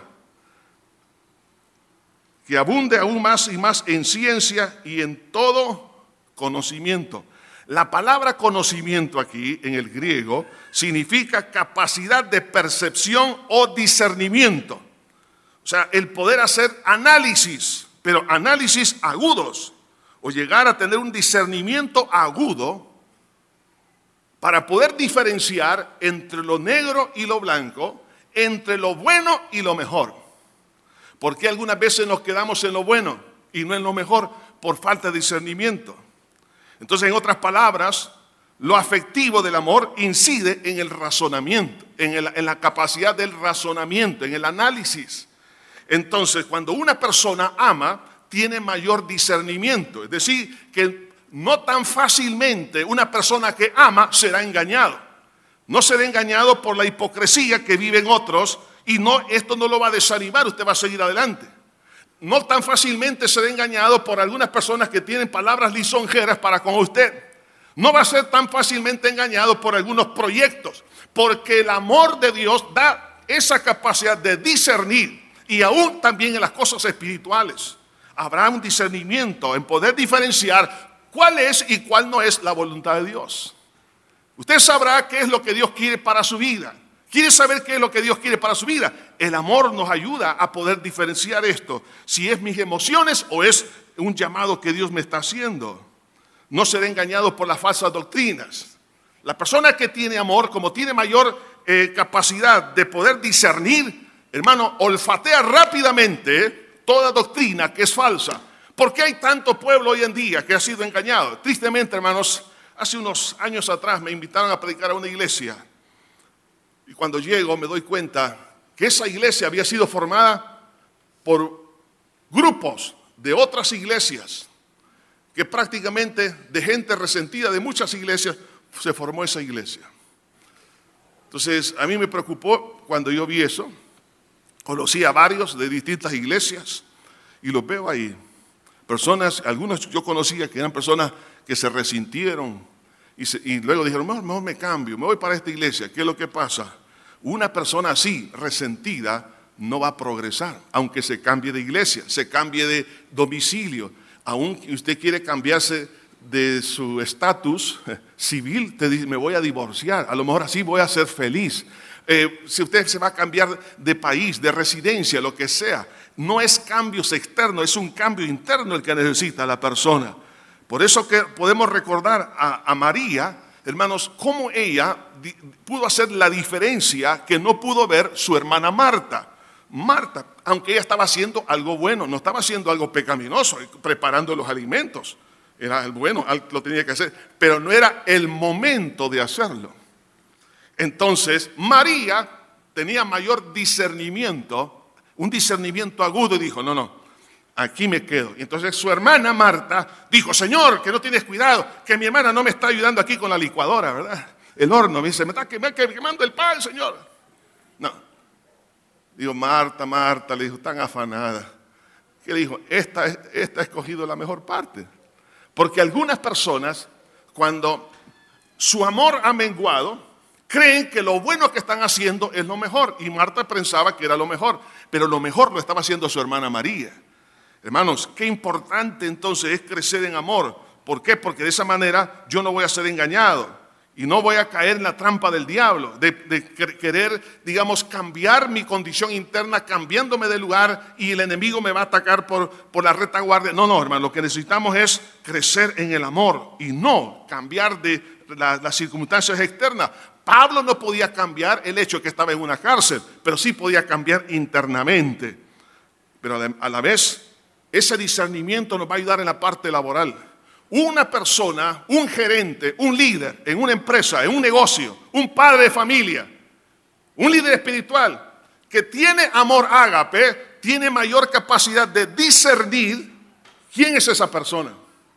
que abunde aún más y más en ciencia y en todo conocimiento. La palabra conocimiento aquí en el griego significa capacidad de percepción o discernimiento. O sea, el poder hacer análisis, pero análisis agudos, o llegar a tener un discernimiento agudo para poder diferenciar entre lo negro y lo blanco, entre lo bueno y lo mejor. Porque algunas veces nos quedamos en lo bueno y no en lo mejor por falta de discernimiento. Entonces, en otras palabras, lo afectivo del amor incide en el razonamiento, en, el, en la capacidad del razonamiento, en el análisis. Entonces, cuando una persona ama, tiene mayor discernimiento. Es decir, que no tan fácilmente una persona que ama será engañado. No será engañado por la hipocresía que viven otros y no, esto no lo va a desanimar, usted va a seguir adelante. No tan fácilmente será engañado por algunas personas que tienen palabras lisonjeras para con usted. No va a ser tan fácilmente engañado por algunos proyectos, porque el amor de Dios da esa capacidad de discernir y aún también en las cosas espirituales. Habrá un discernimiento en poder diferenciar cuál es y cuál no es la voluntad de Dios. Usted sabrá qué es lo que Dios quiere para su vida. ¿Quiere saber qué es lo que Dios quiere para su vida? El amor nos ayuda a poder diferenciar esto. Si es mis emociones o es un llamado que Dios me está haciendo. No seré engañado por las falsas doctrinas. La persona que tiene amor, como tiene mayor eh, capacidad de poder discernir, hermano, olfatea rápidamente toda doctrina que es falsa. ¿Por qué hay tanto pueblo hoy en día que ha sido engañado? Tristemente, hermanos, hace unos años atrás me invitaron a predicar a una iglesia. Y cuando llego me doy cuenta que esa iglesia había sido formada por grupos de otras iglesias, que prácticamente de gente resentida de muchas iglesias se formó esa iglesia. Entonces a mí me preocupó cuando yo vi eso. Conocí a varios de distintas iglesias y los veo ahí. Personas, algunos yo conocía que eran personas que se resintieron y, se, y luego dijeron, mejor, mejor me cambio, me voy para esta iglesia. ¿Qué es lo que pasa? Una persona así, resentida, no va a progresar, aunque se cambie de iglesia, se cambie de domicilio. Aún usted quiere cambiarse de su estatus civil, te dice, me voy a divorciar, a lo mejor así voy a ser feliz. Eh, si usted se va a cambiar de país, de residencia, lo que sea, no es cambios externos, es un cambio interno el que necesita la persona. Por eso que podemos recordar a, a María, hermanos, cómo ella di, pudo hacer la diferencia que no pudo ver su hermana Marta. Marta, aunque ella estaba haciendo algo bueno, no estaba haciendo algo pecaminoso, preparando los alimentos, era el bueno, lo tenía que hacer, pero no era el momento de hacerlo. Entonces, María tenía mayor discernimiento, un discernimiento agudo y dijo, no, no, aquí me quedo. Y entonces su hermana Marta dijo, Señor, que no tienes cuidado, que mi hermana no me está ayudando aquí con la licuadora, ¿verdad? El horno, me dice, me está quemando el pan, Señor. No. Digo, Marta, Marta, le dijo, tan afanada. ¿Qué le dijo? Esta, esta ha escogido la mejor parte. Porque algunas personas, cuando su amor ha menguado, creen que lo bueno que están haciendo es lo mejor. Y Marta pensaba que era lo mejor, pero lo mejor lo estaba haciendo su hermana María. Hermanos, qué importante entonces es crecer en amor. ¿Por qué? Porque de esa manera yo no voy a ser engañado y no voy a caer en la trampa del diablo, de, de querer, digamos, cambiar mi condición interna, cambiándome de lugar y el enemigo me va a atacar por, por la retaguardia. No, no, hermano, lo que necesitamos es crecer en el amor y no cambiar de la, las circunstancias externas. Pablo no podía cambiar el hecho de que estaba en una cárcel, pero sí podía cambiar internamente. Pero a la vez, ese discernimiento nos va a ayudar en la parte laboral. Una persona, un gerente, un líder en una empresa, en un negocio, un padre de familia, un líder espiritual que tiene amor ágape, tiene mayor capacidad de discernir quién es esa persona.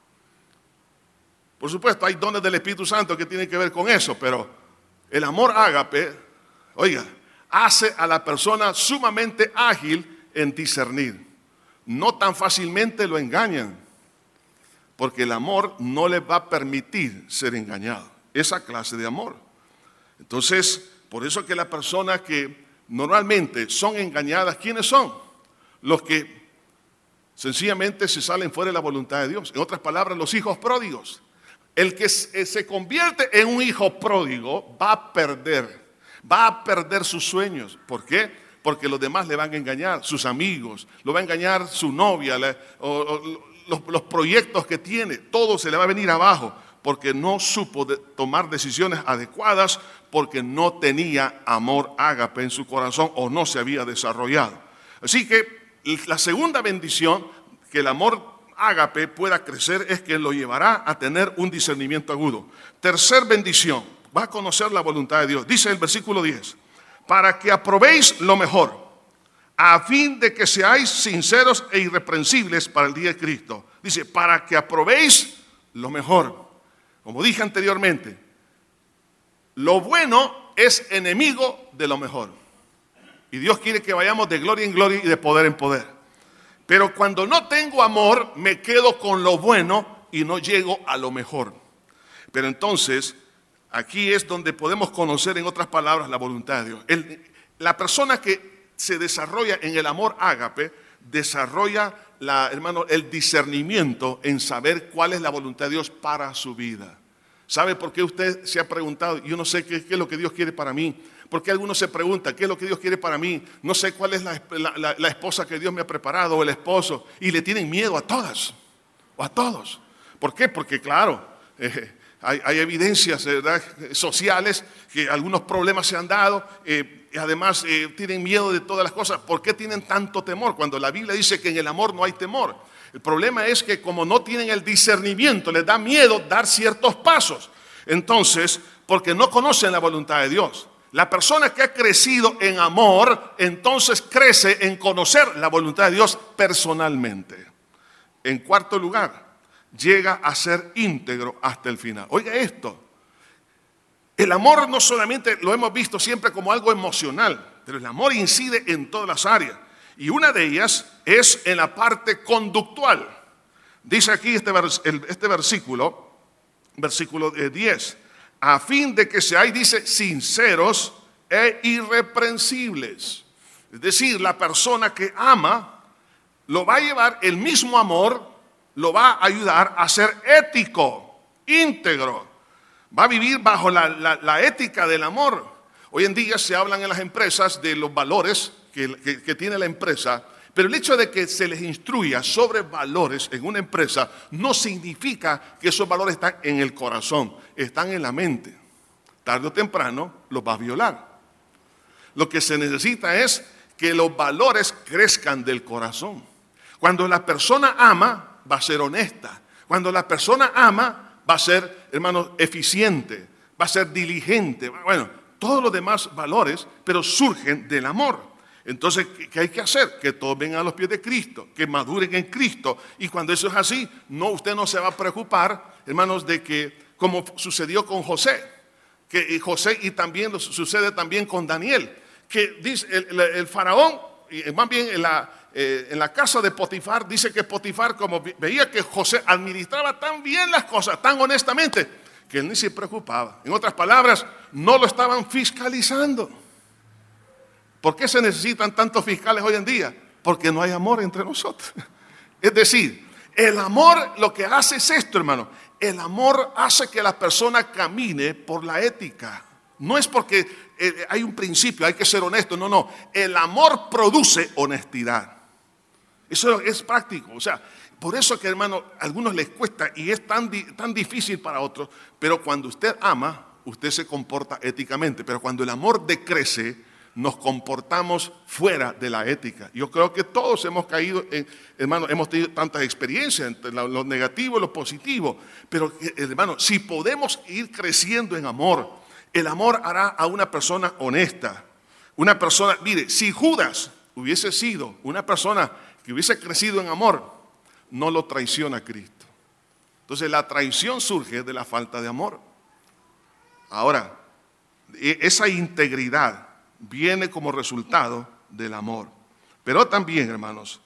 Por supuesto, hay dones del Espíritu Santo que tienen que ver con eso, pero el amor ágape, oiga, hace a la persona sumamente ágil en discernir. No tan fácilmente lo engañan, porque el amor no les va a permitir ser engañado. Esa clase de amor. Entonces, por eso que las personas que normalmente son engañadas, ¿quiénes son? Los que sencillamente se salen fuera de la voluntad de Dios. En otras palabras, los hijos pródigos. El que se convierte en un hijo pródigo va a perder, va a perder sus sueños. ¿Por qué? Porque los demás le van a engañar, sus amigos, lo va a engañar su novia, la, o, o, los, los proyectos que tiene, todo se le va a venir abajo, porque no supo de tomar decisiones adecuadas, porque no tenía amor ágape en su corazón o no se había desarrollado. Así que la segunda bendición, que el amor ágape pueda crecer, es que lo llevará a tener un discernimiento agudo. Tercer bendición, va a conocer la voluntad de Dios. Dice el versículo diez, para que aprobéis lo mejor, a fin de que seáis sinceros e irreprensibles para el día de Cristo. Dice, para que aprobéis lo mejor. Como dije anteriormente, lo bueno es enemigo de lo mejor. Y Dios quiere que vayamos de gloria en gloria y de poder en poder. Pero cuando no tengo amor, me quedo con lo bueno y no llego a lo mejor. Pero entonces, aquí es donde podemos conocer, en otras palabras, la voluntad de Dios. El, la persona que se desarrolla en el amor ágape, desarrolla, la, hermano, el discernimiento en saber cuál es la voluntad de Dios para su vida. ¿Sabe por qué usted se ha preguntado? Yo no sé qué, qué es lo que Dios quiere para mí. ¿Por qué algunos se preguntan qué es lo que Dios quiere para mí? No sé cuál es la, la, la esposa que Dios me ha preparado o el esposo. Y le tienen miedo a todas o a todos. ¿Por qué? Porque claro, eh, hay, hay evidencias, ¿verdad?, sociales que algunos problemas se han dado. Eh, y además eh, tienen miedo de todas las cosas. ¿Por qué tienen tanto temor? Cuando la Biblia dice que en el amor no hay temor. El problema es que como no tienen el discernimiento, les da miedo dar ciertos pasos. Entonces, porque no conocen la voluntad de Dios. La persona que ha crecido en amor, entonces crece en conocer la voluntad de Dios personalmente. En cuarto lugar, llega a ser íntegro hasta el final. Oiga esto, el amor no solamente lo hemos visto siempre como algo emocional, pero el amor incide en todas las áreas. Y una de ellas es en la parte conductual. Dice aquí este, vers este versículo, versículo diez, a fin de que seáis, dice, sinceros e irreprensibles. Es decir, la persona que ama lo va a llevar, el mismo amor lo va a ayudar a ser ético, íntegro. Va a vivir bajo la, la, la ética del amor. Hoy en día se hablan en las empresas de los valores que, que, que tiene la empresa, pero el hecho de que se les instruya sobre valores en una empresa no significa que esos valores están en el corazón, están en la mente. Tarde o temprano los va a violar. Lo que se necesita es que los valores crezcan del corazón. Cuando la persona ama, va a ser honesta. Cuando la persona ama, va a ser, hermano, eficiente, va a ser diligente. Bueno, todos los demás valores, pero surgen del amor. Entonces, ¿qué hay que hacer? Que todos vengan a los pies de Cristo, que maduren en Cristo. Y cuando eso es así, no, usted no se va a preocupar, hermanos, de que, como sucedió con José, que José y también lo sucede también con Daniel, que dice el, el, el faraón, y más bien en la, eh, en la casa de Potifar, dice que Potifar, como veía que José administraba tan bien las cosas, tan honestamente, que él ni se preocupaba. En otras palabras, no lo estaban fiscalizando. ¿Por qué se necesitan tantos fiscales hoy en día? Porque no hay amor entre nosotros. Es decir, el amor lo que hace es esto, hermano. El amor hace que la persona camine por la ética. No es porque eh, hay un principio, hay que ser honesto. No, no. El amor produce honestidad. Eso es práctico. O sea, por eso que, hermano, a algunos les cuesta y es tan, tan difícil para otros. Pero cuando usted ama, usted se comporta éticamente. Pero cuando el amor decrece, nos comportamos fuera de la ética. Yo creo que todos hemos caído, en, hermano, hemos tenido tantas experiencias, entre lo negativo y lo positivo, pero hermano, si podemos ir creciendo en amor, el amor hará a una persona honesta, una persona, mire, si Judas hubiese sido una persona que hubiese crecido en amor, no lo traiciona a Cristo. Entonces la traición surge de la falta de amor. Ahora, esa integridad viene como resultado del amor. Pero también, hermanos,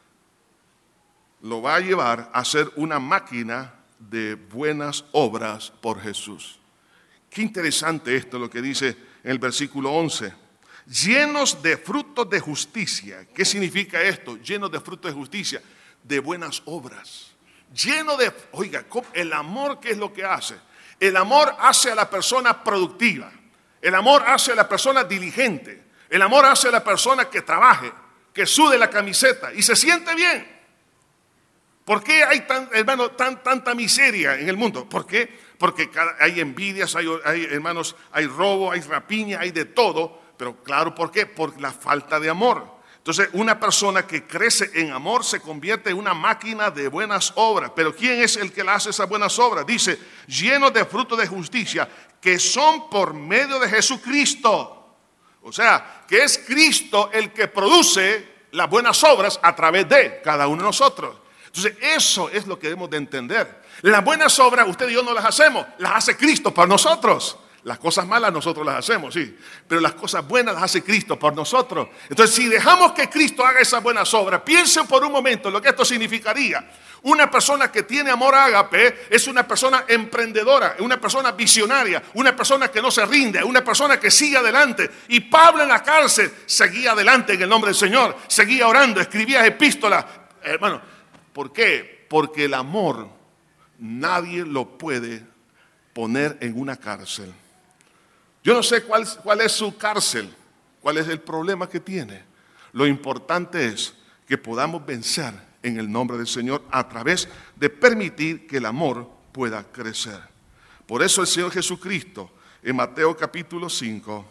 lo va a llevar a ser una máquina de buenas obras por Jesús. Qué interesante esto lo que dice en el versículo once. Llenos de frutos de justicia. ¿Qué significa esto? Llenos de frutos de justicia, de buenas obras. Lleno de, oiga, el amor, ¿qué es lo que hace? El amor hace a la persona productiva. El amor hace a la persona diligente. El amor hace a la persona que trabaje, que sude la camiseta y se siente bien. ¿Por qué hay tan, hermano, tan, tanta miseria en el mundo? ¿Por qué? Porque hay envidias, hay, hay, hermanos, hay robo, hay rapiña, hay de todo. Pero claro, ¿por qué? Por la falta de amor. Entonces, una persona que crece en amor se convierte en una máquina de buenas obras. Pero ¿quién es el que le hace esas buenas obras? Dice, llenos de frutos de justicia, que son por medio de Jesucristo. O sea, que es Cristo el que produce las buenas obras a través de cada uno de nosotros. Entonces, eso es lo que debemos de entender. Las buenas obras, usted y yo no las hacemos, las hace Cristo por nosotros. Las cosas malas nosotros las hacemos, sí, pero las cosas buenas las hace Cristo por nosotros. Entonces, si dejamos que Cristo haga esas buenas obras, piensen por un momento lo que esto significaría. Una persona que tiene amor ágape es una persona emprendedora, una persona visionaria, una persona que no se rinde, una persona que sigue adelante. Y Pablo en la cárcel seguía adelante en el nombre del Señor, seguía orando, escribía epístolas. Hermano, ¿por qué? Porque el amor nadie lo puede poner en una cárcel. Yo no sé cuál, cuál es su cárcel, cuál es el problema que tiene. Lo importante es que podamos vencer en el nombre del Señor a través de permitir que el amor pueda crecer. Por eso el Señor Jesucristo en Mateo capítulo cinco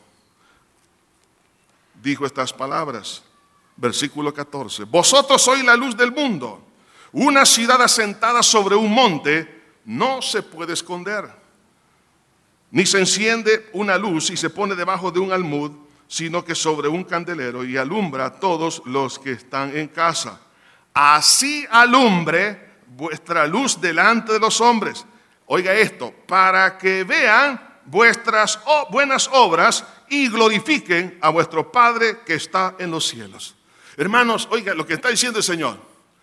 dijo estas palabras, versículo catorce. Vosotros sois la luz del mundo. Una ciudad asentada sobre un monte no se puede esconder. Ni se enciende una luz y se pone debajo de un almud, sino que sobre un candelero, y alumbra a todos los que están en casa. Así alumbre vuestra luz delante de los hombres. Oiga esto, para que vean vuestras buenas obras y glorifiquen a vuestro Padre que está en los cielos. Hermanos, oiga lo que está diciendo el Señor.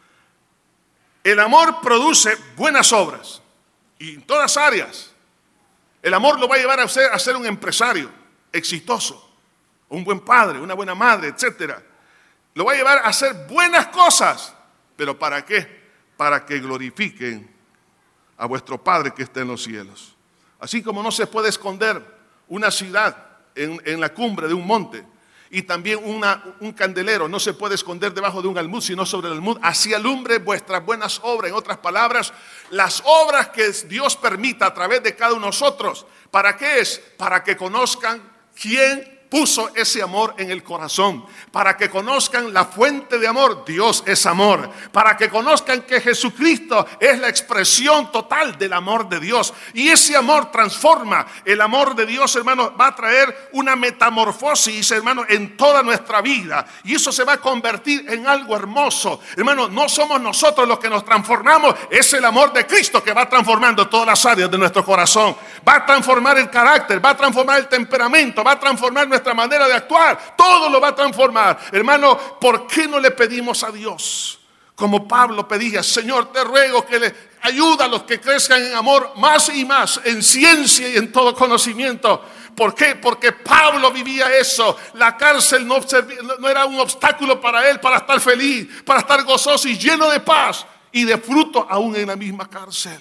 El amor produce buenas obras y en todas áreas. El amor lo va a llevar a ser, a ser un empresario exitoso, un buen padre, una buena madre, etcétera. Lo va a llevar a hacer buenas cosas. ¿Pero para qué? Para que glorifiquen a vuestro Padre que está en los cielos. Así como no se puede esconder una ciudad en, en la cumbre de un monte, y también una, un candelero no se puede esconder debajo de un almud, sino sobre el almud. Así alumbre vuestras buenas obras. En otras palabras, las obras que Dios permita a través de cada uno de nosotros. ¿Para qué es? Para que conozcan quién puso ese amor en el corazón, para que conozcan la fuente de amor. Dios es amor. Para que conozcan que Jesucristo es la expresión total del amor de Dios, y ese amor transforma. El amor de Dios, hermano, va a traer una metamorfosis, hermano, en toda nuestra vida, y eso se va a convertir en algo hermoso. Hermano, no somos nosotros los que nos transformamos, es el amor de Cristo que va transformando todas las áreas de nuestro corazón. Va a transformar el carácter, va a transformar el temperamento, va a transformar nuestra nuestra manera de actuar, todo lo va a transformar. Hermano, ¿por qué no le pedimos a Dios? Como Pablo pedía: Señor, te ruego que le ayuda a los que crezcan en amor más y más, en ciencia y en todo conocimiento. ¿Por qué? Porque Pablo vivía eso. La cárcel no, no era un obstáculo para él, para estar feliz, para estar gozoso y lleno de paz y de fruto aún en la misma cárcel.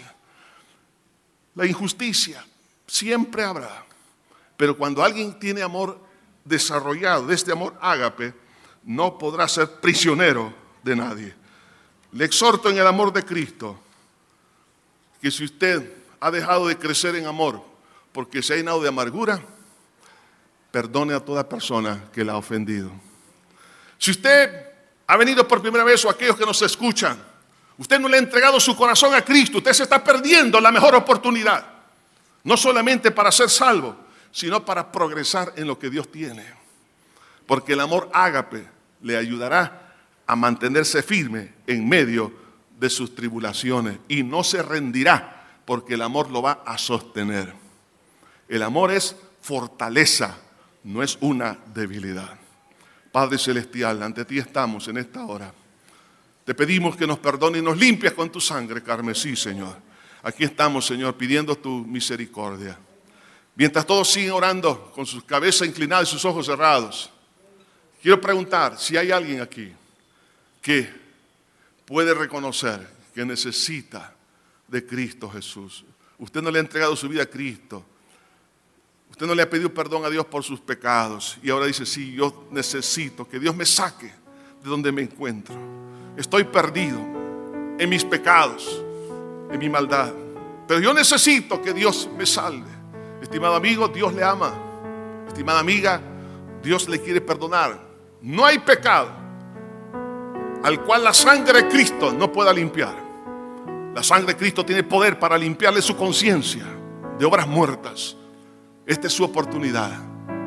La injusticia siempre habrá, pero cuando alguien tiene amor desarrollado, de este amor ágape, no podrá ser prisionero de nadie. Le exhorto en el amor de Cristo que si usted ha dejado de crecer en amor porque se ha llenado de amargura, perdone a toda persona que la ha ofendido. Si usted ha venido por primera vez, o aquellos que nos escuchan, usted no le ha entregado su corazón a Cristo, usted se está perdiendo la mejor oportunidad, no solamente para ser salvo, sino para progresar en lo que Dios tiene. Porque el amor ágape le ayudará a mantenerse firme en medio de sus tribulaciones, y no se rendirá, porque el amor lo va a sostener. El amor es fortaleza, no es una debilidad. Padre Celestial, ante ti estamos en esta hora. Te pedimos que nos perdones y nos limpias con tu sangre carmesí, Señor. Aquí estamos, Señor, pidiendo tu misericordia. Mientras todos siguen orando con sus cabezas inclinadas y sus ojos cerrados, quiero preguntar si hay alguien aquí que puede reconocer que necesita de Cristo Jesús. Usted no le ha entregado su vida a Cristo. Usted no le ha pedido perdón a Dios por sus pecados. Y ahora dice: sí, yo necesito que Dios me saque de donde me encuentro. Estoy perdido en mis pecados, en mi maldad. Pero yo necesito que Dios me salve. Estimado amigo, Dios le ama. Estimada amiga, Dios le quiere perdonar. No hay pecado al cual la sangre de Cristo no pueda limpiar. La sangre de Cristo tiene poder para limpiarle su conciencia de obras muertas. Esta es su oportunidad.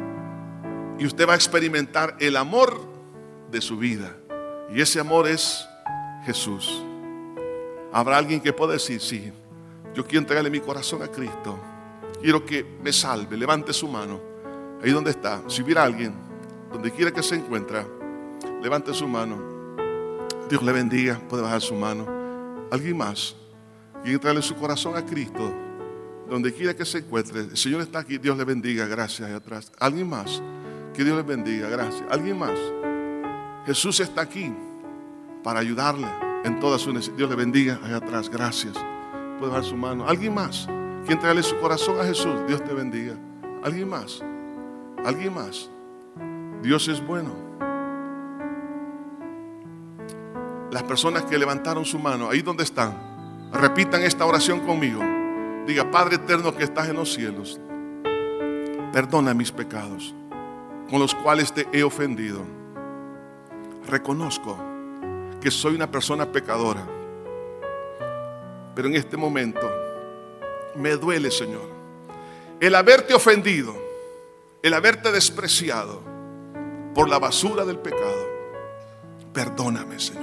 Y usted va a experimentar el amor de su vida. Y ese amor es Jesús. Habrá alguien que pueda decir: sí, yo quiero entregarle mi corazón a Cristo. Quiero que me salve. Levante su mano ahí donde está. Si hubiera alguien, donde quiera que se encuentre, levante su mano. Dios le bendiga. Puede bajar su mano. ¿Alguien más? Quiere entregarle su corazón a Cristo, donde quiera que se encuentre. El Señor está aquí. Dios le bendiga. Gracias. Allá atrás. ¿Alguien más? Que Dios le bendiga. Gracias. ¿Alguien más? Jesús está aquí para ayudarle en toda su necesidad. Dios le bendiga. Allá atrás. Gracias. Puede bajar su mano. ¿Alguien más? Quiere entregarle su corazón a Jesús. Dios te bendiga. ¿Alguien más? ¿Alguien más? Dios es bueno. Las personas que levantaron su mano, ahí donde están, repitan esta oración conmigo. Diga: Padre eterno que estás en los cielos, perdona mis pecados con los cuales te he ofendido. Reconozco que soy una persona pecadora, pero en este momento me duele, Señor, el haberte ofendido, el haberte despreciado por la basura del pecado. Perdóname, Señor.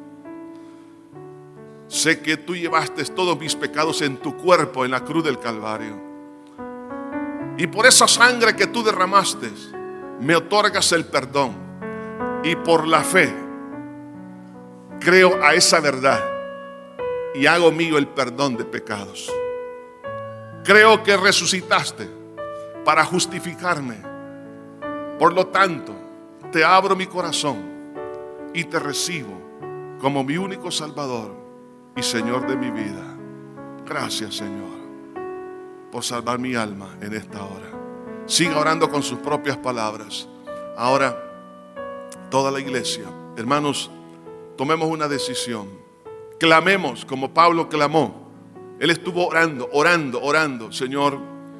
Sé que tú llevaste todos mis pecados en tu cuerpo en la cruz del Calvario. Y por esa sangre que tú derramaste, me otorgas el perdón. Y por la fe, creo a esa verdad y hago mío el perdón de pecados. Creo que resucitaste para justificarme. Por lo tanto, te abro mi corazón y te recibo como mi único Salvador y Señor de mi vida. Gracias, Señor, por salvar mi alma en esta hora. Siga orando con sus propias palabras. Ahora, toda la iglesia, hermanos, tomemos una decisión. Clamemos como Pablo clamó. Él estuvo orando, orando, orando. Señor,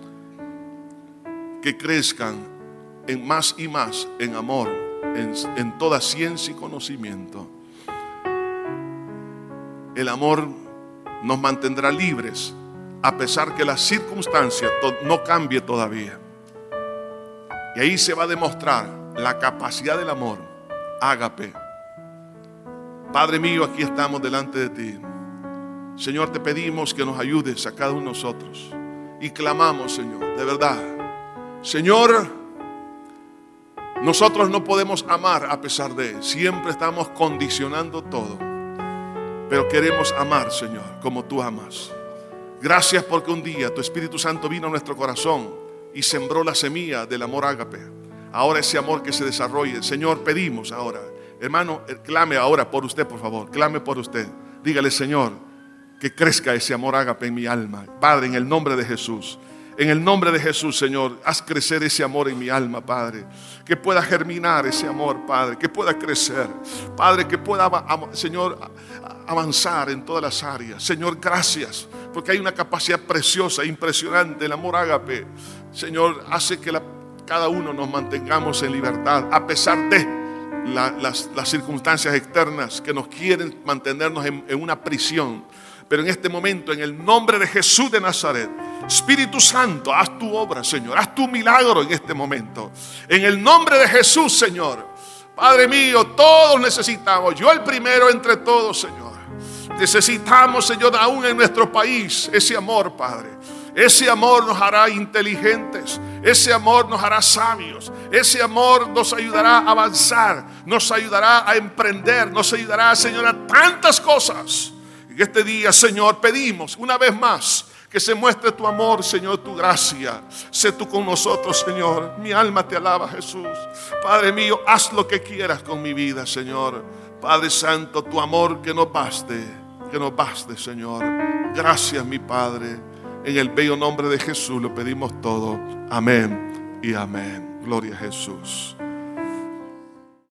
que crezcan en más y más en amor, en, en toda ciencia y conocimiento. El amor nos mantendrá libres a pesar que la circunstancia no cambie todavía. Y ahí se va a demostrar la capacidad del amor, ágape. Padre mío, aquí estamos delante de ti. Señor, te pedimos que nos ayudes a cada uno de nosotros. Y clamamos, Señor, de verdad. Señor, nosotros no podemos amar a pesar de, siempre estamos condicionando todo. Pero queremos amar, Señor, como tú amas. Gracias porque un día tu Espíritu Santo vino a nuestro corazón y sembró la semilla del amor ágape. Ahora ese amor que se desarrolle. Señor, pedimos ahora. Hermano, clame ahora por usted, por favor. Clame por usted. Dígale, Señor, que crezca ese amor ágape en mi alma. Padre, en el nombre de Jesús. En el nombre de Jesús, Señor, haz crecer ese amor en mi alma, Padre. Que pueda germinar ese amor, Padre. Que pueda crecer. Padre, que pueda, Señor, avanzar en todas las áreas. Señor, gracias. Porque hay una capacidad preciosa, impresionante. El amor ágape, Señor, hace que la, cada uno nos mantengamos en libertad. A pesar de la, las, las circunstancias externas que nos quieren mantenernos en, en una prisión. Pero en este momento, en el nombre de Jesús de Nazaret, Espíritu Santo, haz tu obra, Señor. Haz tu milagro en este momento. En el nombre de Jesús, Señor. Padre mío, todos necesitamos, yo el primero entre todos, Señor. Necesitamos, Señor, aún en nuestro país, ese amor, Padre. Ese amor nos hará inteligentes. Ese amor nos hará sabios. Ese amor nos ayudará a avanzar. Nos ayudará a emprender. Nos ayudará, Señor, a tantas cosas. En este día, Señor, pedimos una vez más que se muestre tu amor, Señor, tu gracia. Sé tú con nosotros, Señor. Mi alma te alaba, Jesús. Padre mío, haz lo que quieras con mi vida, Señor. Padre Santo, tu amor que nos baste, que nos baste, Señor. Gracias, mi Padre. En el bello nombre de Jesús lo pedimos todo. Amén y amén. Gloria a Jesús.